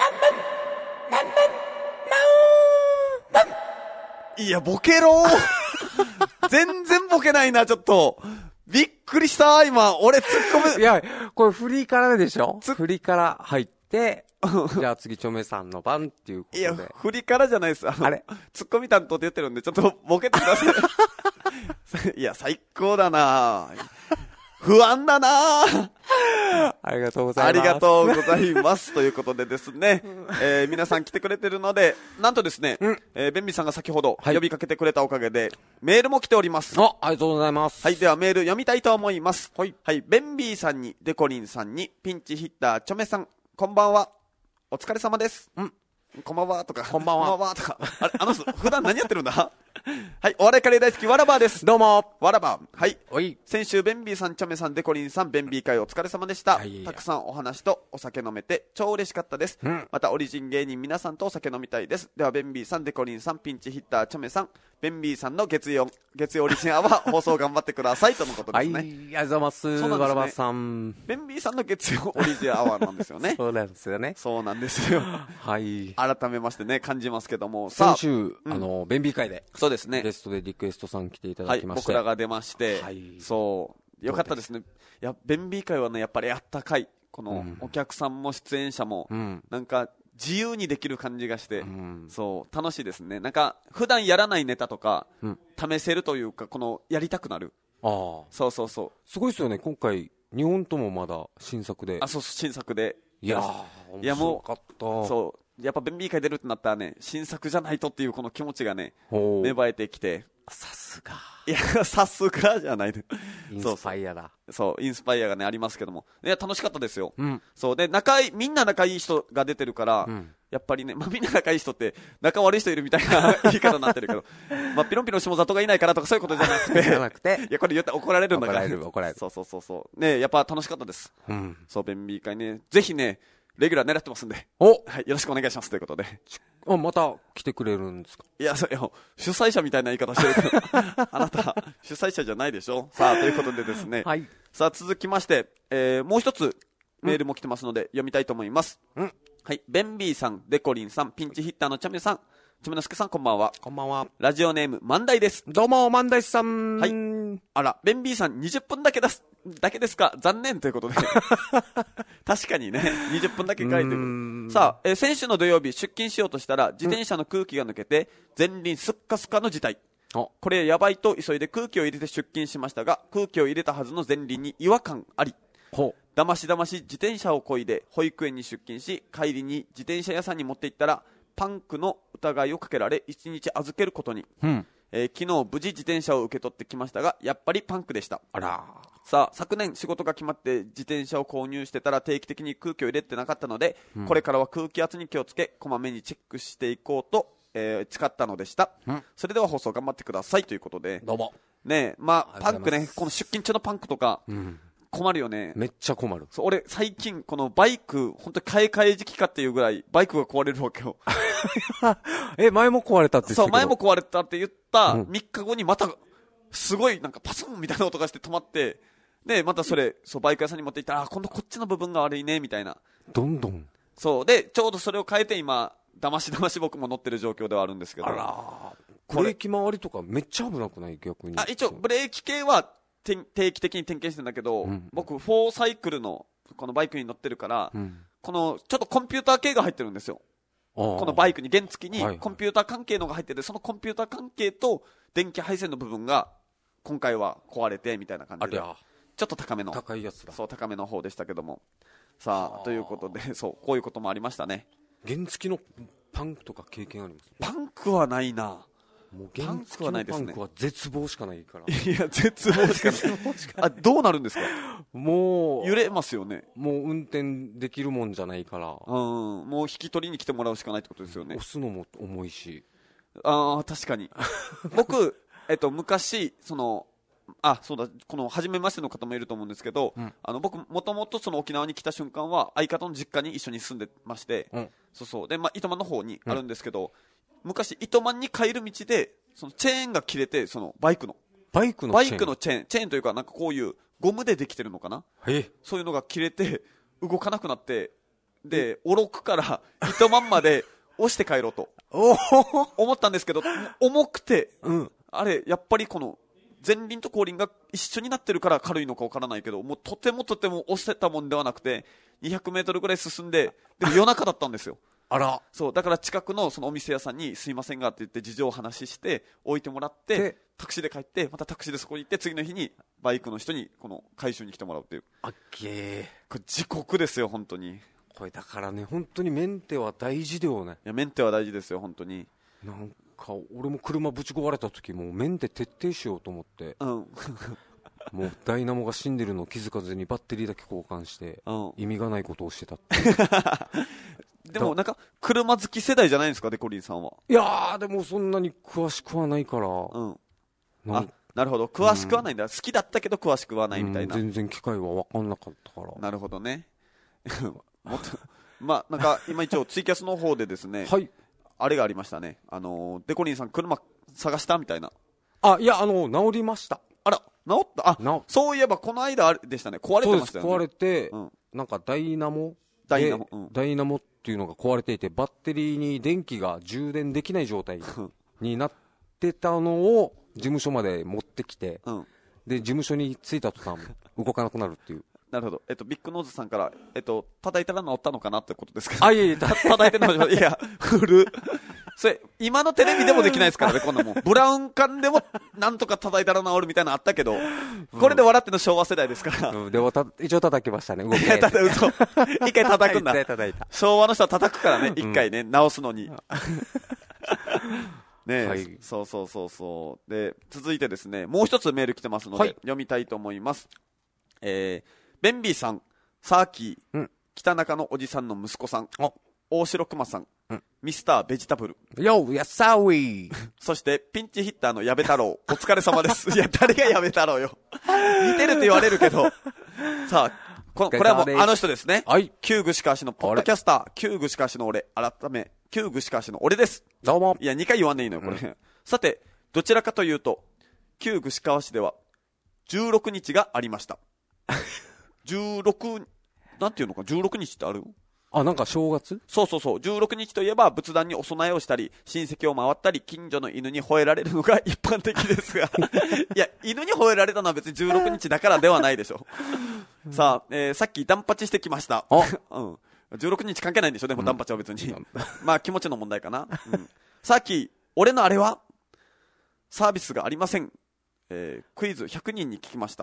いやボケろー全然ボケないな。ちょっとびっくりした今俺突っ込む。 いやこれ振りからでしょ。振りから入ってじゃあ次チョメさんの番っていうことで。 いや振りからじゃないです。あのあれツッコミ担当って言ってるんでちょっとボケてくださいいや最高だな不安だなありがとうございます。 ありがとうございますということでですね、えー、皆さん来てくれてるのでなんとですね、うん、えー、ベンビーさんが先ほど呼びかけてくれたおかげで、はい、メールも来ております。 あ、ありがとうございます。 はい、ではメール読みたいと思います。はい、はい、ベンビーさんにデコリンさんにピンチヒッターチョメさんこんばんは、お疲れ様です。うん、こんばんはとかこんばんは、 こんばんはとかあれあの人普段何やってるんだはい、お笑いカレー大好きわらばーです。 どうもわらばー。はい、 おい、 先週ベンビーさんチョメさんデコリンさんベンビー会お疲れ様でした。はい、たくさんお話とお酒飲めて超嬉しかったです。うん、またオリジン芸人皆さんとお酒飲みたいです。ではベンビーさんデコリンさんピンチヒッターチョメさんベンビーさんの月曜月曜オリジンアワー放送頑張ってくださいとのことですね。 はい、ありがとうございます。わらばさんベンビーさんの月曜オリジンアワーなんですよねそうなんですよね。 そうなんですよはい、 改めましてね感じますけども、 先週、うん、あのベンビー会でそうですねゲストでリクエストさん来ていただきまして、 はい、僕らが出まして、はい、そうよかったですね。いやベンビー会はねやっぱりあったかいこの、うん、お客さんも出演者も、うん、なんか自由にできる感じがして、うん、そう楽しいですね。なんか普段やらないネタとか、うん、試せるというかこのやりたくなる。ああ、そうそうそう、 すごいですよね。今回日本ともまだ新作で。 あ、そう新作で。 いやー面白かった。 そうやっぱベンビー会出るってなったらね新作じゃないとっていうこの気持ちがね芽生えてきて、 さすが。 いやさすがじゃないでインスパイアだ。 そうインスパイアがねありますけども、いや楽しかったですよ。うん、そうで仲いいみんな仲いい人が出てるから、うん、やっぱりね、まあ、みんな仲いい人って仲悪い人いるみたいな言い方になってるけどまあピロンピロン下里がいないからとかそういうことじゃなくてじゃなくていやこれ言ったら怒られるんだから。 怒られる怒られる。 そうそうそうそうね、やっぱ楽しかったです。うん、そうベンビー会ねぜひねレギュラー狙ってますんで、お、はい、よろしくお願いしますということで。 あ、また来てくれるんですか。 いや、それ主催者みたいな言い方してるけどあなた主催者じゃないでしょ。さあということでですね、はい、さあ続きまして、えー、もう一つメールも来てますので、うん、読みたいと思います。うん、はい、ベンビーさん、デコリンさん、ピンチヒッターのチャメさん、チャメノスケさん、こんばんは。 こんばんは。 ラジオネーム万代です。 どうも万代さん。 はい。あら、ベンビーさんにじゅっぷんだけですだけですか、残念ということで確かにねにじゅっぷんだけ書いてる。さあ、えー、先週の土曜日出勤しようとしたら自転車の空気が抜けて前輪すっかすかの事態。これやばいと急いで空気を入れて出勤しましたが、空気を入れたはずの前輪に違和感あり、ほうだましだまし自転車をこいで保育園に出勤し、帰りに自転車屋さんに持って行ったらパンクの疑いをかけられいちにち預けることに、うんえー、昨日無事自転車を受け取ってきましたが、やっぱりパンクでした。あら。さあ昨年仕事が決まって自転車を購入してたら定期的に空気を入れてなかったので、うん、これからは空気圧に気をつけこまめにチェックしていこうと、えー、誓ったのでした、うん、それでは放送頑張ってくださいということで。 どうもねえ、まあパンクね、この出勤中のパンクとか、うん困るよね。 めっちゃ困る。 そう俺最近このバイク本当に買い替え時期かっていうぐらいバイクが壊れるわけよえ前も壊れたって言ったけど。 そう前も壊れたって言ったみっかごにまたすごいなんかパスンみたいな音がして止まって、でまたそれそうバイク屋さんに持って行ったら、あ今度こっちの部分が悪いねみたいな。 どんどんそうでちょうどそれを変えて今だましだまし僕も乗ってる状況ではあるんですけど。あらブレーキ周りとかめっちゃ危なくない逆に。 あ一応ブレーキ系は定期的に点検してるんだけど、うん、僕フォーサイクルのこのバイクに乗ってるから、うん、このちょっとコンピューター系が入ってるんですよ。このバイクに原付にコンピューター関係のが入ってて、そのコンピューター関係と電気配線の部分が今回は壊れてみたいな感じで、ちょっと高めの高いやつだ。 そう高めの方でしたけども、さあということでそうこういうこともありましたね。 原付のパンクとか経験あります？ パンクはないな。 もう原付のパンクは絶望しかないから。 いや絶望しかないあどうなるんですか？ もう揺れますよね。 もう運転できるもんじゃないから、 うんもう引き取りに来てもらうしかないってことですよね。 押すのも重いし。 ああ確かに僕えっと、昔、その、あ、そうだ、この、初めましての方もいると思うんですけど、うん、あの、僕、もともとその沖縄に来た瞬間は、相方の実家に一緒に住んでまして、うん、そうそう。で、まあ、糸満の方にあるんですけど、うん、昔、糸満に帰る道で、そのチェーンが切れて、その、バイクの。 バイクのチェーンバイクのチェーン。チェーンというか、なんかこういう、ゴムでできてるのかな、そういうのが切れて、動かなくなって、で、おろくから糸満まで押して帰ろうと。思ったんですけど、重くて、うん、あれ、やっぱりこの、前輪と後輪が一緒になってるから軽いのかわからないけど、もうとてもとても押せたもんではなくて、にひゃくメートルぐらい進んで、でも夜中だったんですよ。 あら。 そう、だから近くのそのお店屋さんにすいませんがって言って事情を話して、置いてもらって、タクシーで帰って、またタクシーでそこに行って、次の日にバイクの人にこの回収に来てもらうっていう。 あっけー。 これ地獄ですよ、本当に。 これだからね、本当にメンテは大事だよね。 いや、メンテは大事ですよ、本当に。 なんか俺も車ぶち壊れた時もメンテ徹底しようと思って、うん、もうダイナモが死んでるのを気づかずにバッテリーだけ交換して、うん、意味がないことをしてたってでもなんか車好き世代じゃないんですか、デコリンさんは。 いやーでもそんなに詳しくはないから、うん、 あ、なるほど、詳しくはないんだ、うん、好きだったけど詳しくはないみたいな、 うん、全然機械は分かんなかったから。 なるほどねもっとまあなんか今一応ツイキャスの方でですね、はい、あれがありましたね。あのー、デコリンさん車探したみたいな。 あ、いや、あの、治りました。 あら、治った。あ、そういえばこの間あれでしたね。壊れてましたよね。 壊れて、うん、なんかダイナモダイナモ、うん、ダイナモっていうのが壊れていて、バッテリーに電気が充電できない状態になってたのを事務所まで持ってきて、うん、で、事務所に着いた途端、動かなくなるっていう。 なるほど。えっと、ビッグノーズさんから、えっと、叩いたら治ったのかなってことですか？ あ、いやいや、 叩いてない。いや、古。それ、今のテレビでもできないですからね、こんなもん。ブラウン管でも、なんとか叩いたら治るみたいなのあったけど、これで笑っての昭和世代ですから。 うん、でもた、一応叩きましたね、動きない。いや、嘘。一回叩くんだ。 叩いた。 昭和の人は叩くからね、一回ね、直すのに。ねえ、はい、そうそうそうそう。で、続いてですね、もう一つメール来てますので、はい、読みたいと思います。えー、ベンビーさん、サーキー、うん、北中のおじさんの息子さん、大城熊さん、うん、ミスターベジタブル。 よー、やっさーウィー。 そして、ピンチヒッターの矢部太郎、お疲れ様です。いや、誰が矢部太郎よ。似てるって言われるけど。さあ、こ, これはもうあの人ですね。はい。旧串川市のポッドキャスター、旧串川市の俺、改め、旧串川市の俺です。 どうも。 いや、にかい言わんでいいのよ、これ。うん、さて、どちらかというと、旧串川市では、じゅうろくにちがありました。じゅうろく、なんていうのか、じゅうろくにちってある？ あ、なんか正月？ そうそうそう。じゅうろくにちといえば仏壇にお供えをしたり、親戚を回ったり、近所の犬に吠えられるのが一般的ですが。いや、犬に吠えられたのは別にじゅうろくにちだからではないでしょ。さあ、えー、さっきダンパチしてきました。うん。じゅうろくにち関係ないんでしょ、でもダンパチは別に。うん、まあ気持ちの問題かな。うん、さっき、俺のあれはサービスがありません。えー、クイズひゃくにんに聞きました。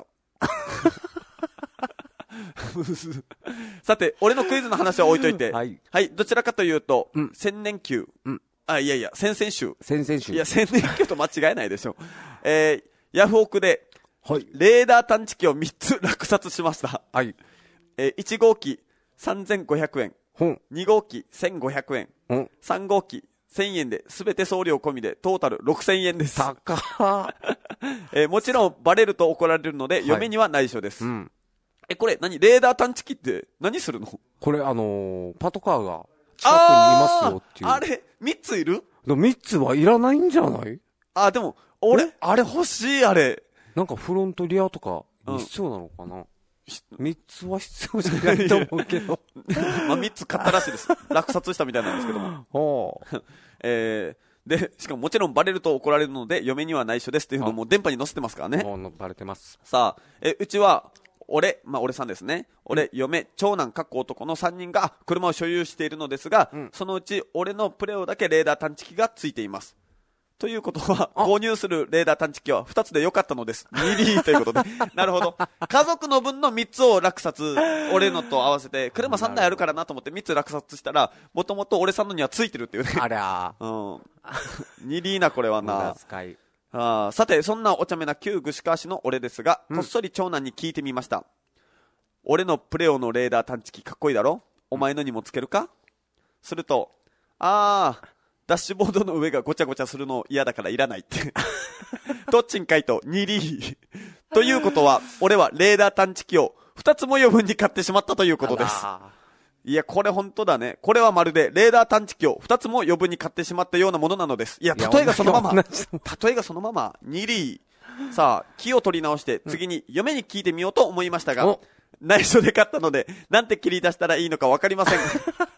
さて、俺のクイズの話は置いといて、はい、はい、どちらかというと、うん、千年級、うん、あ、いやいや、先々週。 先々週。 いや、千年級と間違えないでしょ。えー、ヤフオクで、はい、レーダー探知機をみっつ落札しました。はい。えー、いち号機さんぜんごひゃくえん、うん、に号機せんごひゃくえん、うん、さん号機せんえんで、すべて送料込みでトータルろくせんえんです。 高ー。 えー、もちろんバレると怒られるので、はい、嫁には内緒です。うん、え、これ何レーダー探知機って何するの？ これあのー、パトカーが近くにいますよっていう。 あれ、みっついる？ みっつはいらないんじゃない？ あ、でも、俺、あれ欲しい、あれ。 なんかフロントリアとかに必要なのかな？うん、みっつは必要じゃないと思うけど。 まあみっつ買ったらしいです。落札したみたいなんですけども。えー、で、しかももちろんバレると怒られるので、嫁には内緒ですっていうのをもう電波に載せてますからね。 もうバレてます。 さあ、え、うちは、俺、まあ俺さんですね。俺、嫁、長男、かっこ男のさんにんが車を所有しているのですが、うん、そのうち俺のプレオだけレーダー探知機がついています。ということは、購入するレーダー探知機はふたつで良かったのです。にビーということで。なるほど。家族の分のみっつを落札、俺のと合わせて、車さんだいあるからなと思ってみっつ落札したら、もともと俺さんのにはついてるっていうね。 ありゃー。うん。にリーな、これはな。 使い。 あさて、そんなお茶目な旧串川市の俺ですが、うん、こっそり長男に聞いてみました。俺のプレオのレーダー探知機かっこいいだろ？お前のにもつけるか？すると、あー、 ダッシュボードの上がごちゃごちゃするの嫌だからいらないって。どっちんかいとにリー。ということは、俺はレーダー探知機をふたつも余分に買ってしまったということです。いや、これ本当だね。これはまるでレーダー探知機をふたつも余分に買ってしまったようなものなのです。いや、例えがそのまま。例えがそのまま、にリー。さあ、気を取り直して、次に嫁に聞いてみようと思いましたが、うん、内緒で買ったので、なんて切り出したらいいのかわかりません。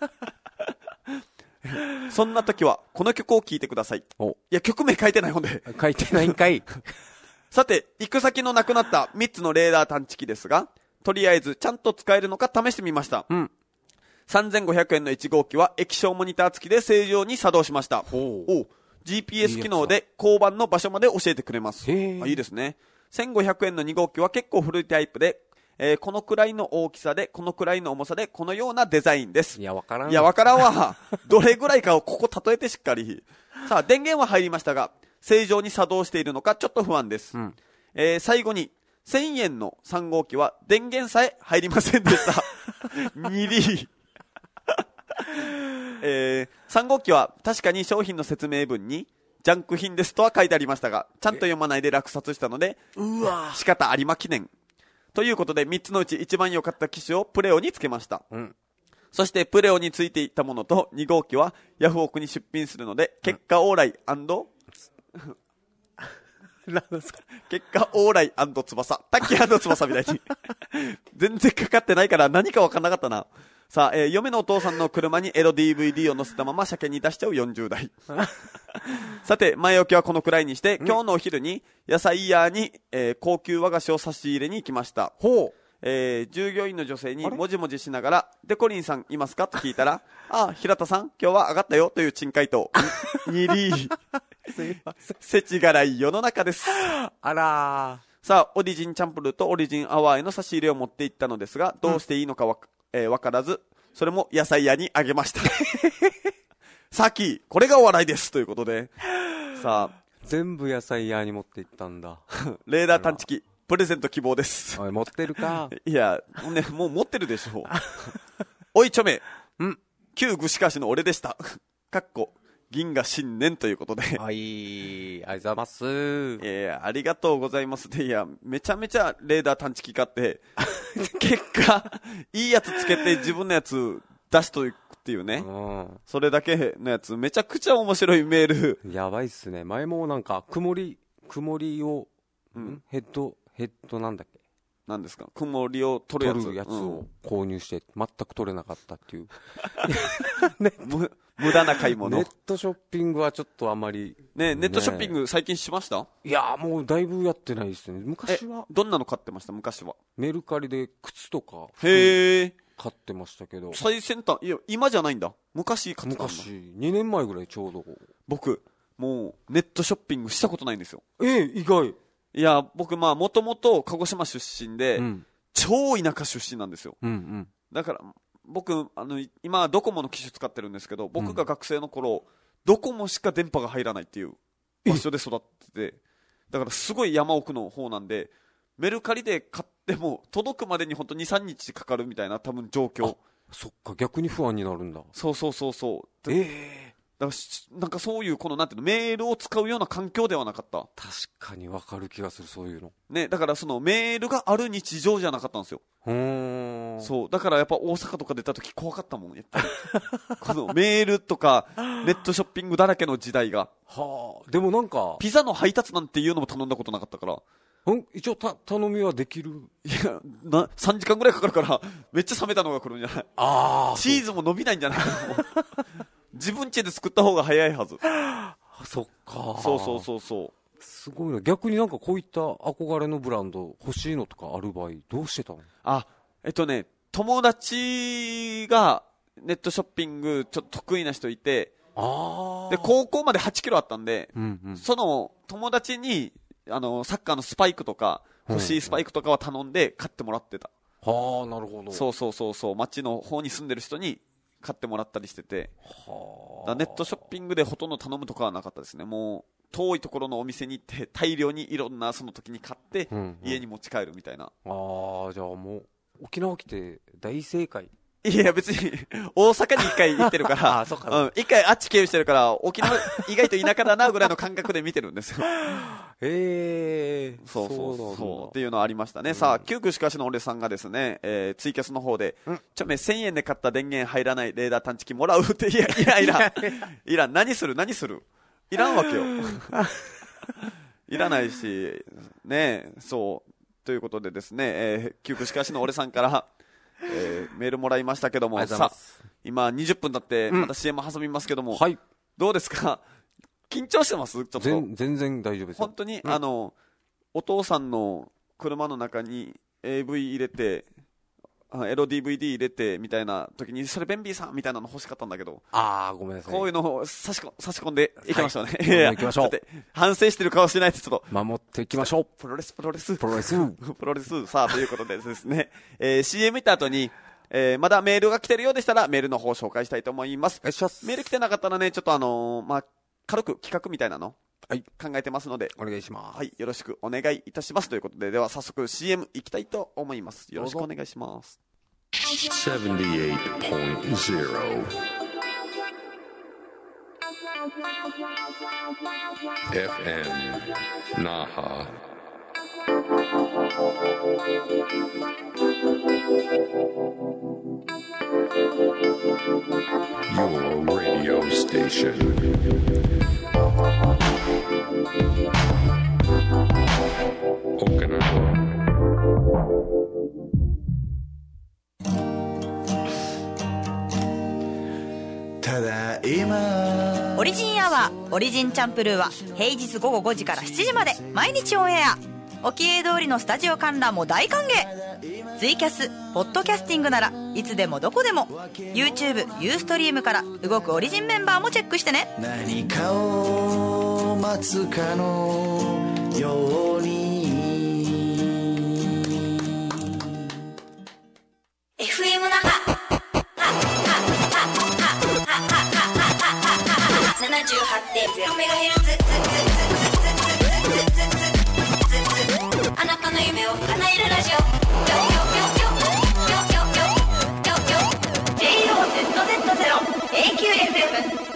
そんな時は、この曲を聴いてください。いや、曲名書いてないほんで。 書いてないんかい。 さて、行く先のなくなったみっつのレーダー探知機ですが、とりあえずちゃんと使えるのか試してみました。うん。さんぜんごひゃくえんのいち号機は液晶モニター付きで正常に作動しました。おう。ジーピーエス 機能で交番の場所まで教えてくれます。へー。あ、いいですね。せんごひゃくえんのに号機は結構古いタイプで、えー、このくらいの大きさで、このくらいの重さで、このようなデザインです。 いや、わからん。 いや、わからんわ。どれぐらいかをここ例えてしっかり。さあ、電源は入りましたが、正常に作動しているのかちょっと不安です。うん。えー、最後に、せんえんのさん号機は電源さえ入りませんでした。にリー。えー、さん号機は確かに商品の説明文にジャンク品ですとは書いてありましたが、ちゃんと読まないで落札したので、うわ仕方ありま記念。ということでみっつのうち一番良かった機種をプレオにつけました。うん、そしてプレオについていたものとに号機はヤフオクに出品するので、結果オーライ&何ですか結果オーライ&翼。タッキー&翼みたいに。全然かかってないから何か分かんなかったな。さあ、えー、嫁のお父さんの車にエロ ディーブイディー を載せたまま車検に出しちゃうよんじゅう代。さて、前置きはこのくらいにして、今日のお昼に野菜屋に、えー、高級和菓子を差し入れに行きました。ほう。えー、従業員の女性にもじもじしながら、デコリンさんいますかと聞いたら、ああ、平田さん、今日は上がったよという珍回答。にリー。すいません。せちがらい世の中です。 あらー。 さあ、オリジンチャンプルーとオリジンアワーへの差し入れを持って行ったのですが、どうしていいのかわ、えー、わからず、それも野菜屋にあげました。さっき、これがお笑いですということで。さあ。 全部野菜屋に持って行ったんだ。 レーダー探知機、プレゼント希望です。 おい、持ってるか。 いや、ね、もう持ってるでしょう。おいちょめ。ん旧具志川市の俺でした。かっこ。銀河新年ということで。 はい、ありがとうございます。 いやいや、ありがとうございます。で、いや、めちゃめちゃレーダー探知機買って、結果、いいやつつけて自分のやつ出しといくっていうね。うん、それだけのやつ、めちゃくちゃ面白いメール。 やばいっすね。前もなんか、曇り、曇りを、うん、ヘッド、ヘッドなんだっけ何ですか曇りを取るやつ。 取るやつを購入して、全く取れなかったっていう。 ね無駄な買い物。 ネットショッピングはちょっとあまり。 ねネットショッピング最近しました？ いやもうだいぶやってないですね。昔は。 どんなの買ってました昔は？ メルカリで靴とか。 へー。 買ってましたけど。 最先端、いや、今じゃないんだ。昔買ってたんだ。 昔。にねんまえぐらいちょうど。 僕、もうネットショッピングしたことないんですよ。 ええ、意外。 いや、僕まあもともと鹿児島出身で、うん、超田舎出身なんですよ。うんうん。だから、僕、あの、今、ドコモの機種使ってるんですけど、僕が学生の頃、うん、ドコモしか電波が入らないっていう場所で育ってて、だからすごい山奥の方なんで、メルカリで買っても届くまでに本当にさんにちかかるみたいな多分状況。 そっか、逆に不安になるんだ。 そうそうそうそう。ええー。だからなんかそういうこのなんていうのメールを使うような環境ではなかった。 確かに分かる気がするそういうの。 ね、だからそのメールがある日常じゃなかったんですよ。ほーん。そうだからやっぱ大阪とか出た時怖かったもんやっぱり。このメールとかネットショッピングだらけの時代が。 はあ。でもなんかピザの配達なんていうのも頼んだことなかったから。 うん、一応た頼みはできる。 いやなさんじかんぐらいかかるからめっちゃ冷めたのが来るんじゃない？ああ。チーズも伸びないんじゃないの？自分家で作った方が早いはず。 そっか。 そうそうそうそう。 すごいな。逆になんかこういった憧れのブランド欲しいのとかある場合どうしてたの？ あ、えっとね、友達がネットショッピングちょっと得意な人いて、あで高校まではちキロあったんで、うんうん、その友達にあのサッカーのスパイクとか欲しいスパイクとかは頼んで買ってもらってた。 はあ、なるほど。 そうそうそうそう。町の方に住んでる人に買ってもらったりしてて、はあ、ネットショッピングでほとんど頼むとかはなかったですね。もう遠いところのお店に行って大量にいろんなその時に買って、うんうん、家に持ち帰るみたいな。 ああ、じゃあもう沖縄来て大正解。 いや別に大阪に一回行ってるからあそっか、 うん、一回あっち経由してるから沖縄意外と田舎だなぐらいの感覚で見てるんですよ。 へえー、 そうそうそうそうっていうのありましたね、うん、さあ旧区しかしの俺さんがですね、えー、ツイキャスの方で、うん、ちょめせんえんで買った電源入らないレーダー探知機もらうって、いやいらいらいら何する何するいらんわけよいらないしね。そうということでですね、えー、旧区しかしの俺さんからえー、メールもらいましたけども、さあ今にじゅっぷん経ってまた シーエム 挟みますけども、うん、はい、どうですか緊張してます？ちょっと全然大丈夫ですよ。 本当に、うん、あのお父さんの車の中に エーブイ 入れてエロ ディーブイディー 入れてみたいな時にそれベンビーさんみたいなの欲しかったんだけど、 ああごめんなさい、 こういうのを差しこ差し込んでいきましょうね、 はい、いやいきましょう。 反省してる顔しないとちょっと守っていきましょう。 プロレスプロレスプロレスプロレスさあということでですね、えー、シーエム 見た後にえー、まだメールが来てるようでしたらメールの方を紹介したいと思います。メール来てなかったらね、ちょっとあのー、まあ、軽く企画みたいなの、はい、考えてますのでお願いします。 はい、よろしくお願いいたしますということで、では早速 シーエム 行きたいと思います。よろしくお願いします。 ななじゅうはちてんゼロ エフエム 那覇Your radio station. Okinawa. ただいまオリジンアワーオリジンチャンプルーは平日午後ごじからしちじまで毎日オンエア。沖永通りのスタジオ観覧も大歓迎。ツイキャス、ポッドキャスティングならいつでもどこでも YouTube、ユーストリームから動くオリジンメンバーもチェックしてね。 何かを待つかのようにエフエム 那覇 ななじゅうはちてんゼロ メガヘルツあなたの夢を叶えるラジオ ジェイオーゼットゼットゼロ エーキューエフエム。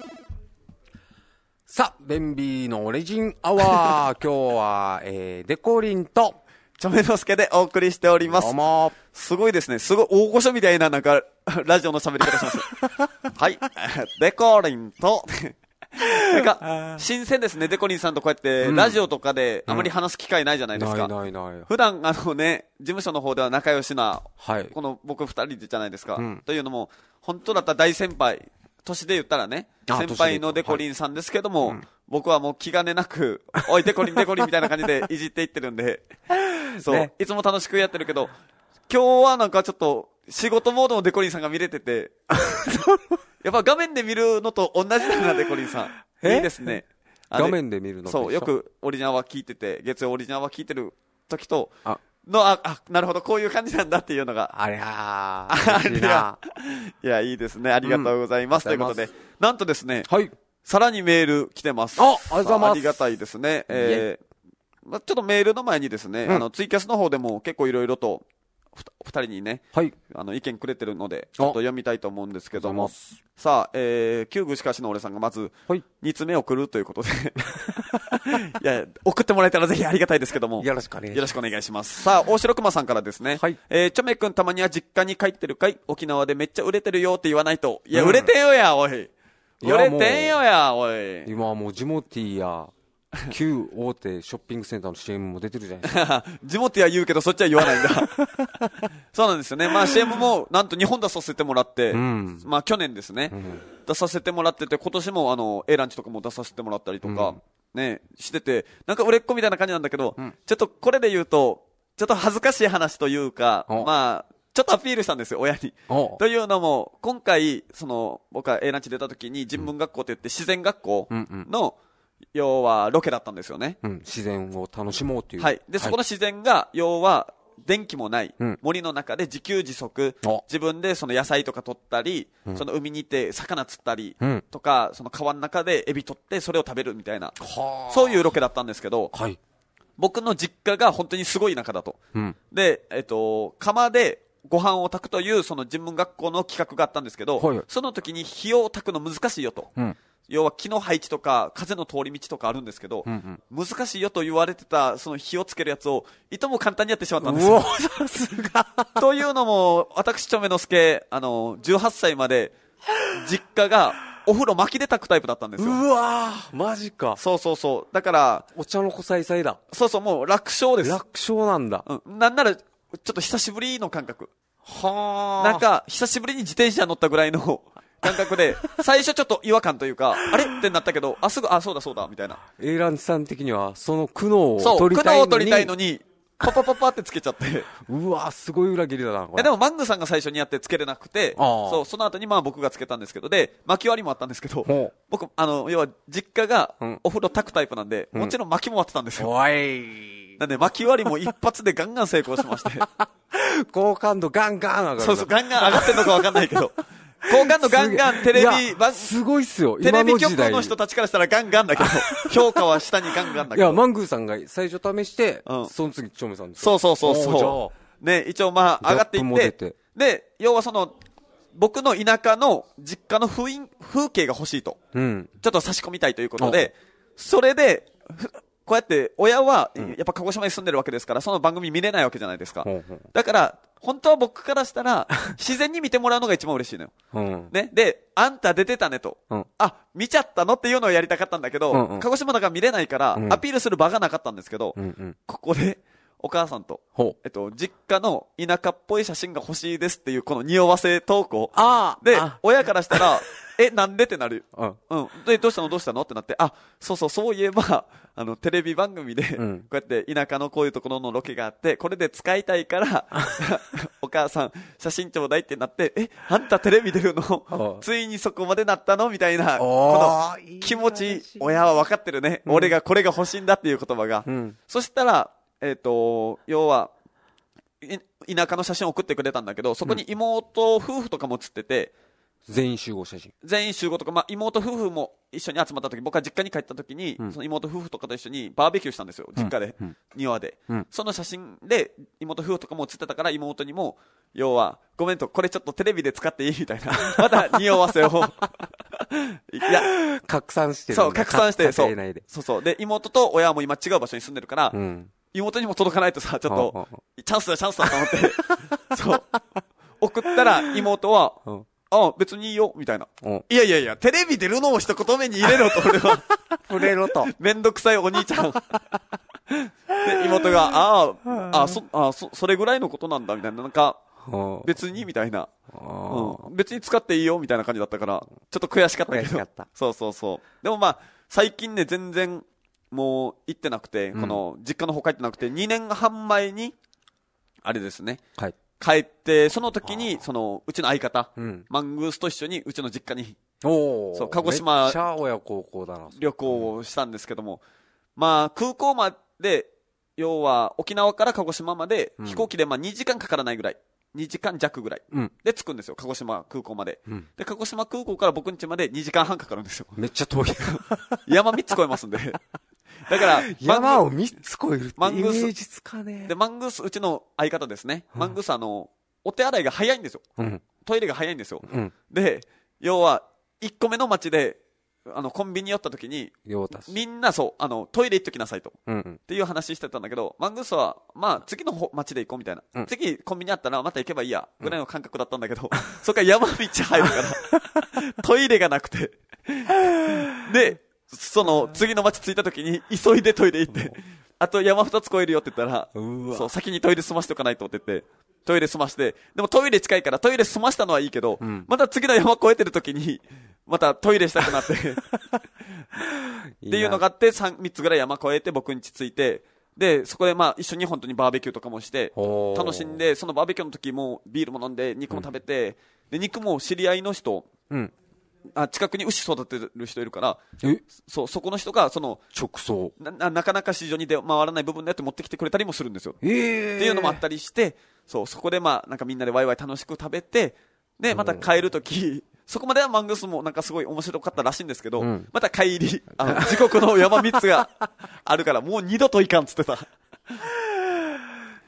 さあベンビーのオリジンアワー今日は、えー、デコリンとチョメノスケでお送りしております。 どうもすごいですね。すごい大御所みたいななんかラジオの喋り方しますはいデコリンとなんか新鮮ですね。デコリンさんとこうやって、うん、ラジオとかであまり話す機会ないじゃないですか、 うん、ないないない。 普段あのね事務所の方では仲良しな、 はい、 この僕二人じゃないですか、うん、というのも本当だったら大先輩、年で言ったらね先輩のデコリンさんですけども、はい、僕はもう気兼ねなくおいデコリンデコリンみたいな感じでいじっていってるんでそう、ね、いつも楽しくやってるけど今日はなんかちょっと仕事モードのデコリンさんが見れててやっぱ画面で見るのと同じだなデコリンさんいいですね。 画面で見るのとそうよくオリジナルは聞いてて月曜オリジナルは聞いてる時とあのああなるほどこういう感じなんだっていうのがありゃー嬉しいな。 いやいいですねありがとうございます、うん、ということでなんとですね、 はい、 さらにメール来てます。 あありがとうございます。 ありがたいですね。えー、まあ、ちょっとメールの前にですね、うん、あのツイキャスの方でも結構いろいろと二人にね、はい、あの意見くれてるのでちょっと読みたいと思うんですけども、さあ、えー、旧具しかしの俺さんがまずにつめ送るということでいや送ってもらえたらぜひありがたいですけどもよろしくお願いします。 よろしくお願いします。さあ大城熊さんからですね、はい、えー、ちょめくんたまには実家に帰ってるかい、沖縄でめっちゃ売れてるよって言わないと。いや、うん、売れてんよやおい売れてんよやおい。 今はもうジモティーや旧大手ショッピングセンターの シーエム も出てるじゃないですか地元は言うけどそっちは言わないんだそうなんですよね。まあ シーエム もなんとにほん出させてもらって、うん、まあ去年ですね、うん、出させてもらってて今年もあの A ランチとかも出させてもらったりとか、うん、ねしててなんか売れっ子みたいな感じなんだけど、うん、ちょっとこれで言うとちょっと恥ずかしい話というかまあちょっとアピールしたんですよ親に。というのも今回その僕が A ランチ出た時に人文学校といって自然学校の、うんうん、要はロケだったんですよね、 うん、自然を楽しもうという。 はい。で、はい、そこの自然が要は電気もない、うん、森の中で自給自足、自分でその野菜とか取ったり、うん、その海に行って魚釣ったりとか、うん、その川の中でエビ取ってそれを食べるみたいな、そういうロケだったんですけど、はい、僕の実家が本当にすごい田舎だと、うん、で、えっと、釜でご飯を炊くというその人文学校の企画があったんですけど、はい、その時に火を炊くの難しいよと、うん、要は木の配置とか風の通り道とかあるんですけど、うんうん、難しいよと言われてたその火をつけるやつをいとも簡単にやってしまったんですよ。 さすがというのも私ちょめのすけあのじゅうはっさいまで実家がお風呂薪で炊くタイプだったんですよ。 うわーマジか。 そうそうそう。だからお茶の子さいさいだ。 そうそう、もう楽勝です。 楽勝なんだ。 うん。なんならちょっと久しぶりの感覚。 はあ。なんか久しぶりに自転車乗ったぐらいの感覚で最初ちょっと違和感というかあれってなったけど、あすぐあそうだそうだみたいな。 エイランさん的にはその苦悩を取りたいのに、そう苦悩を取りたいのにパパパパってつけちゃってうわすごい裏切りだなこれ。 いやでもマングさんが最初にやってつけれなくて、そうその後にまあ僕がつけたんですけど、で薪割りもあったんですけど、僕あの要は実家がお風呂炊くタイプなんで、うん、もちろん薪も割ってたんですよ。 おいなんで薪割りも一発でガンガン成功しまして好感度ガンガン上がる。 そうそうガンガン上がってんのか分かんないけど好感度ガンガンテレビ番すごいっすよ。 テレビ局の人たちからしたらガンガンだけど評価は下にガンガンだけど。 いやマングーさんが最初試して、うん、その次チョメさんですよ。そうそうそうそうね、一応まあ上がっていって、で要はその僕の田舎の実家の風風景が欲しいと、うん、ちょっと差し込みたいということで、それでこうやって親はやっぱ鹿児島に住んでるわけですからその番組見れないわけじゃないですか、うん、だから本当は僕からしたら自然に見てもらうのが一番嬉しいのよ、うん、ね、であんた出てたねと、うん、あ見ちゃったのっていうのをやりたかったんだけど、うんうん、鹿児島だから見れないから、うん、アピールする場がなかったんですけど、うんうん、ここでお母さんと、えっと、実家の田舎っぽい写真が欲しいですっていうこの匂わせ投稿で親からしたらえなんでってなる、うんうん、でどうしたのどうしたのってなって、あそうそうそういえばあのテレビ番組で、うん、こうやって田舎のこういうところのロケがあってこれで使いたいからお母さん写真ちょうだいってなって、えあんたテレビ出るのついにそこまでなったのみたいなこの気持ち親は分かってるね、うん、俺がこれが欲しいんだっていう言葉が、うん、そしたらえっと要は田舎の写真を送ってくれたんだけどそこに妹夫婦とかも写ってて、 全員集合写真全員集合とか、まあ、妹夫婦も一緒に集まった時僕は実家に帰った時に、うん、その妹夫婦とかと一緒にバーベキューしたんですよ実家で、うん、庭で、うん、その写真で妹夫婦とかも写ってたから妹にも要はごめんとこれちょっとテレビで使っていいみたいなまた匂わせをいや拡散してるそう拡散してそうそうそうで妹と親も今違う場所に住んでるから、うん、妹にも届かないとさちょっとチャンスだチャンスだと思ってそう送ったら妹は、うんあ別にいいよみたいな、いやいやいやテレビ出るのを一言目に入れろと俺は触れろとめんどくさいお兄ちゃんで妹があああそあそそれぐらいのことなんだみたいななんか別にみたいな、うん、別に使っていいよみたいな感じだったからちょっと悔しかったけど悔しかったそうそうそうでもまあ最近ね全然もう行ってなくて、うん、この実家の方帰ってなくてにねんはん前にあれですね、はい、帰ってその時にそのうちの相方、うん、マングースと一緒にうちの実家にそう鹿児島めっちゃ親孝行だな旅行をしたんですけども、まあ空港まで要は沖縄から鹿児島まで飛行機でまあにじかんかからないぐらいにじかん弱ぐらいで着くんですよ鹿児島空港まで、うん、で鹿児島空港から僕ん家までにじかんはんかかるんですよめっちゃ遠い山みっつ越えますんでだから山をみっつ越えるってイメージつかねえでマングースうちの相方ですね、うん、マングースあのお手洗いが早いんですよ、うん、トイレが早いんですよ、うん、で要はいっこめの町であのコンビニ寄った時にみんなそうあのトイレ行っときなさいと、うんうん、っていう話してたんだけどマングースはまあ次の町で行こうみたいな、うん、次コンビニあったらまた行けばいいやぐらいの感覚だったんだけど、うん、そっから山道入るからトイレがなくてでその次の町着いた時に急いでトイレ行ってあと山二つ越えるよって言ったらそう先にトイレ済ましておかないとって言ってトイレ済ましてでもトイレ近いからトイレ済ましたのはいいけど、うん、また次の山越えてる時にまたトイレしたくなってっていうのがあって 3, 3つぐらい山越えて僕ん家着いてでそこでまあ一緒に本当にバーベキューとかもして楽しんでそのバーベキューの時もビールも飲んで肉も食べて、うん、で肉も知り合いの人、うんあ近くに牛育てる人いるからえ そ, そこの人がその直送な, なかなか市場に出回らない部分のやつ持ってきてくれたりもするんですよ、えー、っていうのもあったりしてそうそこでまあなんかみんなでワイワイ楽しく食べてでまた帰るときそこまではマングースもなんかすごい面白かったらしいんですけど、うん、また帰りあの時刻の山みっつがあるからもう二度といかんっつってた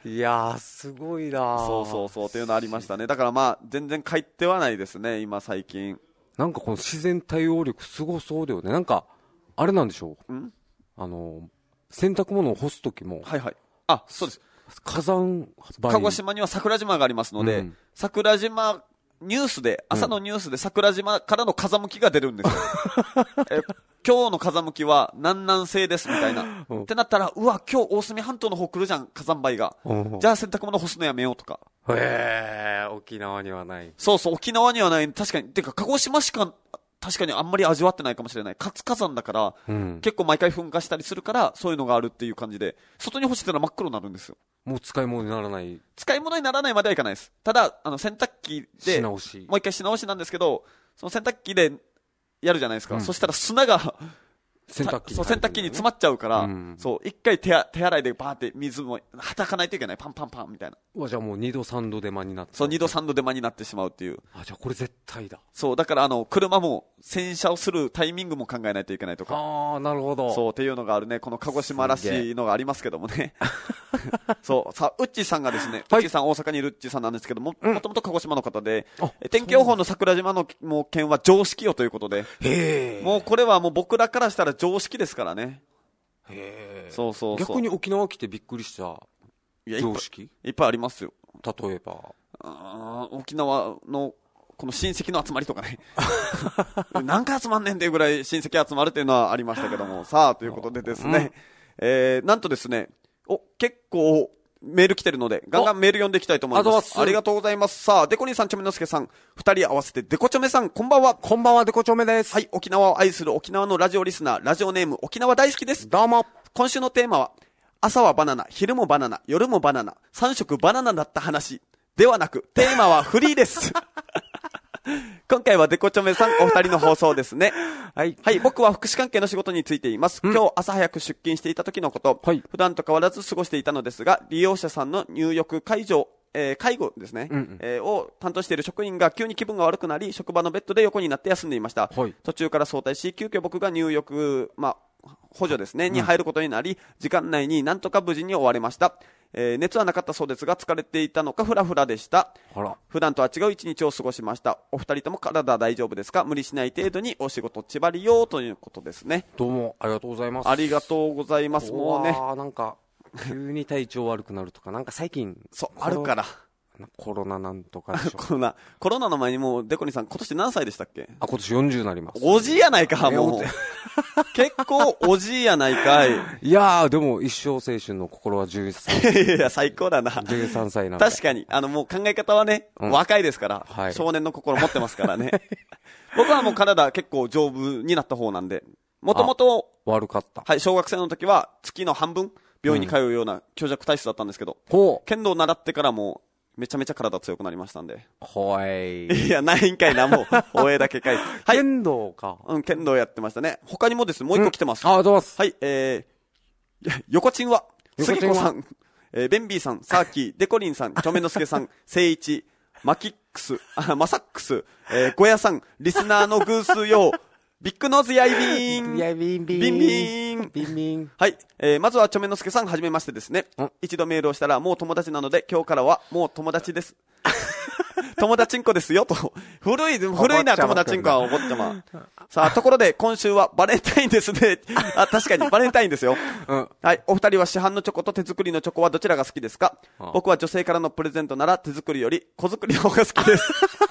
いやー、すごいな。 そうそうそうっていうのありましたね。だからまあ全然帰ってはないですね、今最近。 なんかこの自然対応力すごそうだよね。なんかあれなんでしょう。 んあの洗濯物を干すときも、 はいはい。あ、そうです。 火山灰。 鹿児島には桜島がありますので、うん、桜島ニュースで、朝のニュースで桜島からの風向きが出るんですよ。え今日の風向きは南南西ですみたいな。うん、ってなったら、うわ、今日大隅半島の方来るじゃん、火山灰が。うん、じゃあ洗濯物干すのやめようとか。 へー、沖縄にはない。 そうそう、沖縄にはない。確かに。てか、鹿児島しか、確かにあんまり味わってないかもしれない。活火山だから、うん、結構毎回噴火したりするから、そういうのがあるっていう感じで、外に干してたら真っ黒になるんですよ。 もう使い物にならない。 使い物にならないまではいかないです。ただ、あの、洗濯機で、 し直し。 もう一回し直しなんですけど、その洗濯機でやるじゃないですか。うん、そしたら砂が、 洗濯機に、 ね、そう、洗濯機に詰まっちゃうから、うん、そう、一回手手洗いでバーって水も、はたかないといけない。パンパンパンみたいな。 うわ、じゃあもう二度三度手間になって。 そう、二度三度手間になってしまうっていう。 あ、じゃあこれ絶対だ。 そう、だからあの、車も洗車をするタイミングも考えないといけないとか。 ああ、なるほど。 そう、っていうのがあるね。この鹿児島らしいのがありますけどもね。そう、さあ、ウッチーさんがですね、はい、ウッチーさん大阪にいるウッチーさんなんですけども、うん、もともと鹿児島の方で、天気予報の桜島のもう県は常識よということで、 へー。 もうこれはもう僕らからしたら常識ですからね。 へー。 そうそうそう。 逆に沖縄来てびっくりした常識？ いや、いっぱいありますよ。 例えば。 あ、沖縄のこの親戚の集まりとかね。何回集まんねんっていうぐらい親戚集まるっていうのはありましたけども、さあ、ということでですね、うん、えー、なんとですね、お、結構メール来てるので、ガンガンメール読んでいきたいと思います。ありがとうございます。さあ、デコニーさん、チョメノスケさん、二人合わせてデコチョメさん、こんばんは。 こんばんは、デコチョメです。 はい、沖縄を愛する沖縄のラジオリスナー、ラジオネーム、沖縄大好きです。 どうも。 今週のテーマは、朝はバナナ、昼もバナナ、夜もバナナ、三食バナナだった話。ではなく、テーマはフリーです。今回はデコチョメさんお二人の放送ですね。 はい。 はい、僕は福祉関係の仕事についています。うん、今日朝早く出勤していた時のこと、はい、普段と変わらず過ごしていたのですが、利用者さんの入浴介助、えー、介護ですね、うんうん、えー、を担当している職員が急に気分が悪くなり、職場のベッドで横になって休んでいました。はい、途中から早退し、急遽僕が入浴、まあ、補助ですね、に入ることになり、時間内になんとか無事に終われました。えー、熱はなかったそうですが疲れていたのかフラフラでした。普段とは違う一日を過ごしました。お二人とも体大丈夫ですか？無理しない程度にお仕事縛りようということですね。 どうもありがとうございます。 ありがとうございます。もうね、 なんか急に体調悪くなるとかなんか最近そうあるからコロナなんとかでしょ。 コロナコロナの前にもうデコニさん今年何歳でしたっけ？ あ、今年よんじゅうになります。 おじいやないかもう結構おじいやないかい。 いやーでも一生青春の心はじゅうさんさい。 いや最高だな。 じゅうさんさいなんで。 確かにあのもう考え方はね、うん、若いですから、はい、少年の心持ってますからね。僕はもう体結構丈夫になった方なんで、もともと悪かった。 はい、小学生の時は月の半分病院に通うような強弱体質だったんですけど、 うん、 剣道を習ってからもめちゃめちゃ体強くなりましたんで。 ほえい。いや、ないんかいな、もう。ほえだけかい。 はい。剣道か。 うん、剣道やってましたね。他にもですね、もう一個来てます。 うん、あ、どうも。 はい、えー、横チンは、杉子さん、えー、ベンビーさん、サーキー、デコリンさん、チョメノスケさん、セイイチ、マキックス、あ、マサックス、えー、ゴヤさん、リスナーのグース用、ビッグノーズやいびーん。 やいびんびん。 ビンビン。 ビンビン。 はい。えー、まずはチョメノスケさんはじめましてですね。一度メールをしたらもう友達なので今日からはもう友達です。友達んこですよと。古い、古いな友達んこはお坊ちゃま。さあ、ところで今週はバレンタインですね。あ、確かにバレンタインですよ。うん、はい。お二人は市販のチョコと手作りのチョコはどちらが好きですか？ああ、僕は女性からのプレゼントなら手作りより子作りの方が好きです。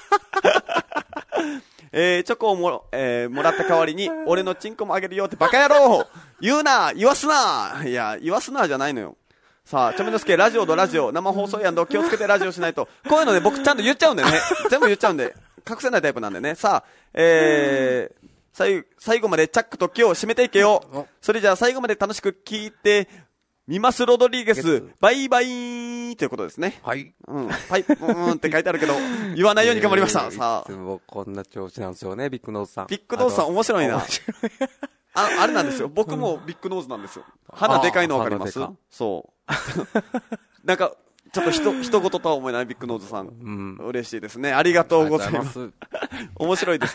えー、チョコをも、えー、もらった代わりに、俺のチンコもあげるよってバカ野郎言うな言わすないや、言わすなじゃないのよ。さあ、チョメノスケ、ラジオとラジオ、生放送やんど、気をつけてラジオしないと。こういうので僕ちゃんと言っちゃうんでね。全部言っちゃうんで、隠せないタイプなんでね。さあ、えー、最後、最後までチャックと気を締めていけよ。それじゃあ最後まで楽しく聞いて、ミマス・ロドリゲス、バイバイということですね。 はい。 うん。はい。うんって書いてあるけど、言わないように頑張りました。さあ。 いつもこんな調子なんですよね、ビッグノーズさん。 ビッグノーズさん面白いな。あ、あれなんですよ。僕もビッグノーズなんですよ。鼻でかいのわかります？そう。なんか、ちょっとひと、人事とは思えないビッグノーズさん。うん。嬉しいですね。ありがとうございます。面白いですね。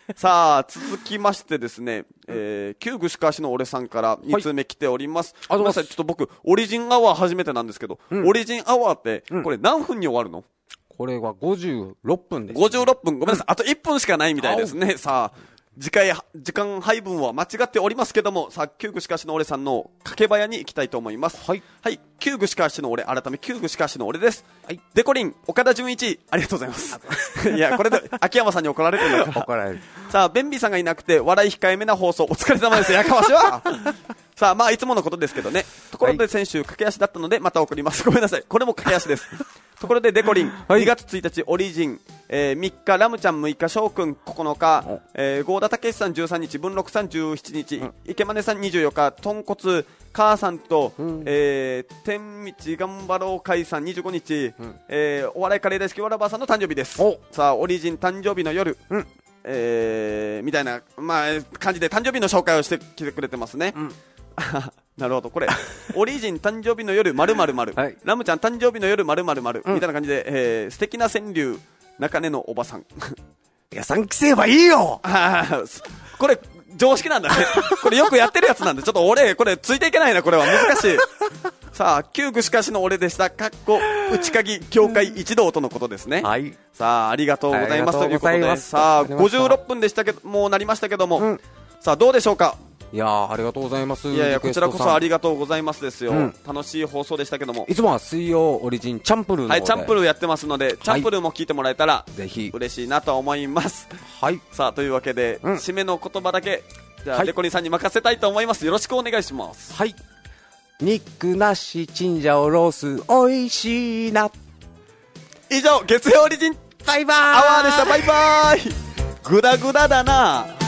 さあ続きましてですね、えー、旧串川市の俺さんからにつうめ来ております、はい、ごめんなさい、ちょっと僕オリジンアワー初めてなんですけど、うん、オリジンアワーってこれ何分に終わるの？ これはごじゅうろっぷんです、ね、 ごじゅうろっぷん、ごめんなさい、あといっぷんしかないみたいですね。さあ次回時間配分は間違っておりますけども、さあ旧串川市の俺さんの掛け早に行きたいと思います。はい、はい、旧串川市の俺、改め旧串川市の俺です。はい、デコリン岡田純一、ありがとうございます。いやこれで秋山さんに怒られてるのか。怒られる。さあ便秘さんがいなくて笑い控えめな放送お疲れ様です。やかましは。さあまあいつものことですけどね。ところで先週駆け足だったのでまた送ります。ごめんなさい、これも駆け足です。ところでデコリン、はい、にがつついたちオリジン、えー、みっかラムちゃん、むいか翔くん、ここのか、えー、合田武さんじゅうさんにち、文禄さんじゅうしちにち、うん、池真根さんにじゅうよっか、豚骨母さんと、うん、えー、天道頑張ろう会さんにじゅうごにち、うん、えー、お笑いカレー大好きわらばさんの誕生日です。さあオリジン誕生日の夜、うん、えー、みたいな、まあ、感じで誕生日の紹介をしてきてくれてますね。うんなるほど、これオリジン誕生日の夜〇〇〇、はい、ラムちゃん誕生日の夜〇〇〇、うん、みたいな感じで、えー、素敵な川柳中根のおばさんいやさんきせえばいいよこれ常識なんだねこれよくやってるやつなんで、ちょっと俺これついていけないな、これは難しいさあ旧串川市の俺でした。かっこ内鍵教会一同とのことですね。はい、さあありがとうございますということで、さあごじゅうろっぷんでしたけどもうなりましたけども、うん、さあどうでしょうか。 いやーありがとうございます。 いやいやこちらこそありがとうございますですよ、うん、楽しい放送でしたけども、 いつもは水曜オリジンチャンプルーの、 はい、チャンプルーやってますので、チャンプルーも聞いてもらえたらぜひ嬉しいなと思います。はい、さあというわけで、うん、締めの言葉だけじゃあ、はい、デコリンさんに任せたいと思います。よろしくお願いします。 はい、肉なしチンジャオロースおいしいな。 以上月曜オリジンバイバーイアワーでした。バイバーイグダグダだな。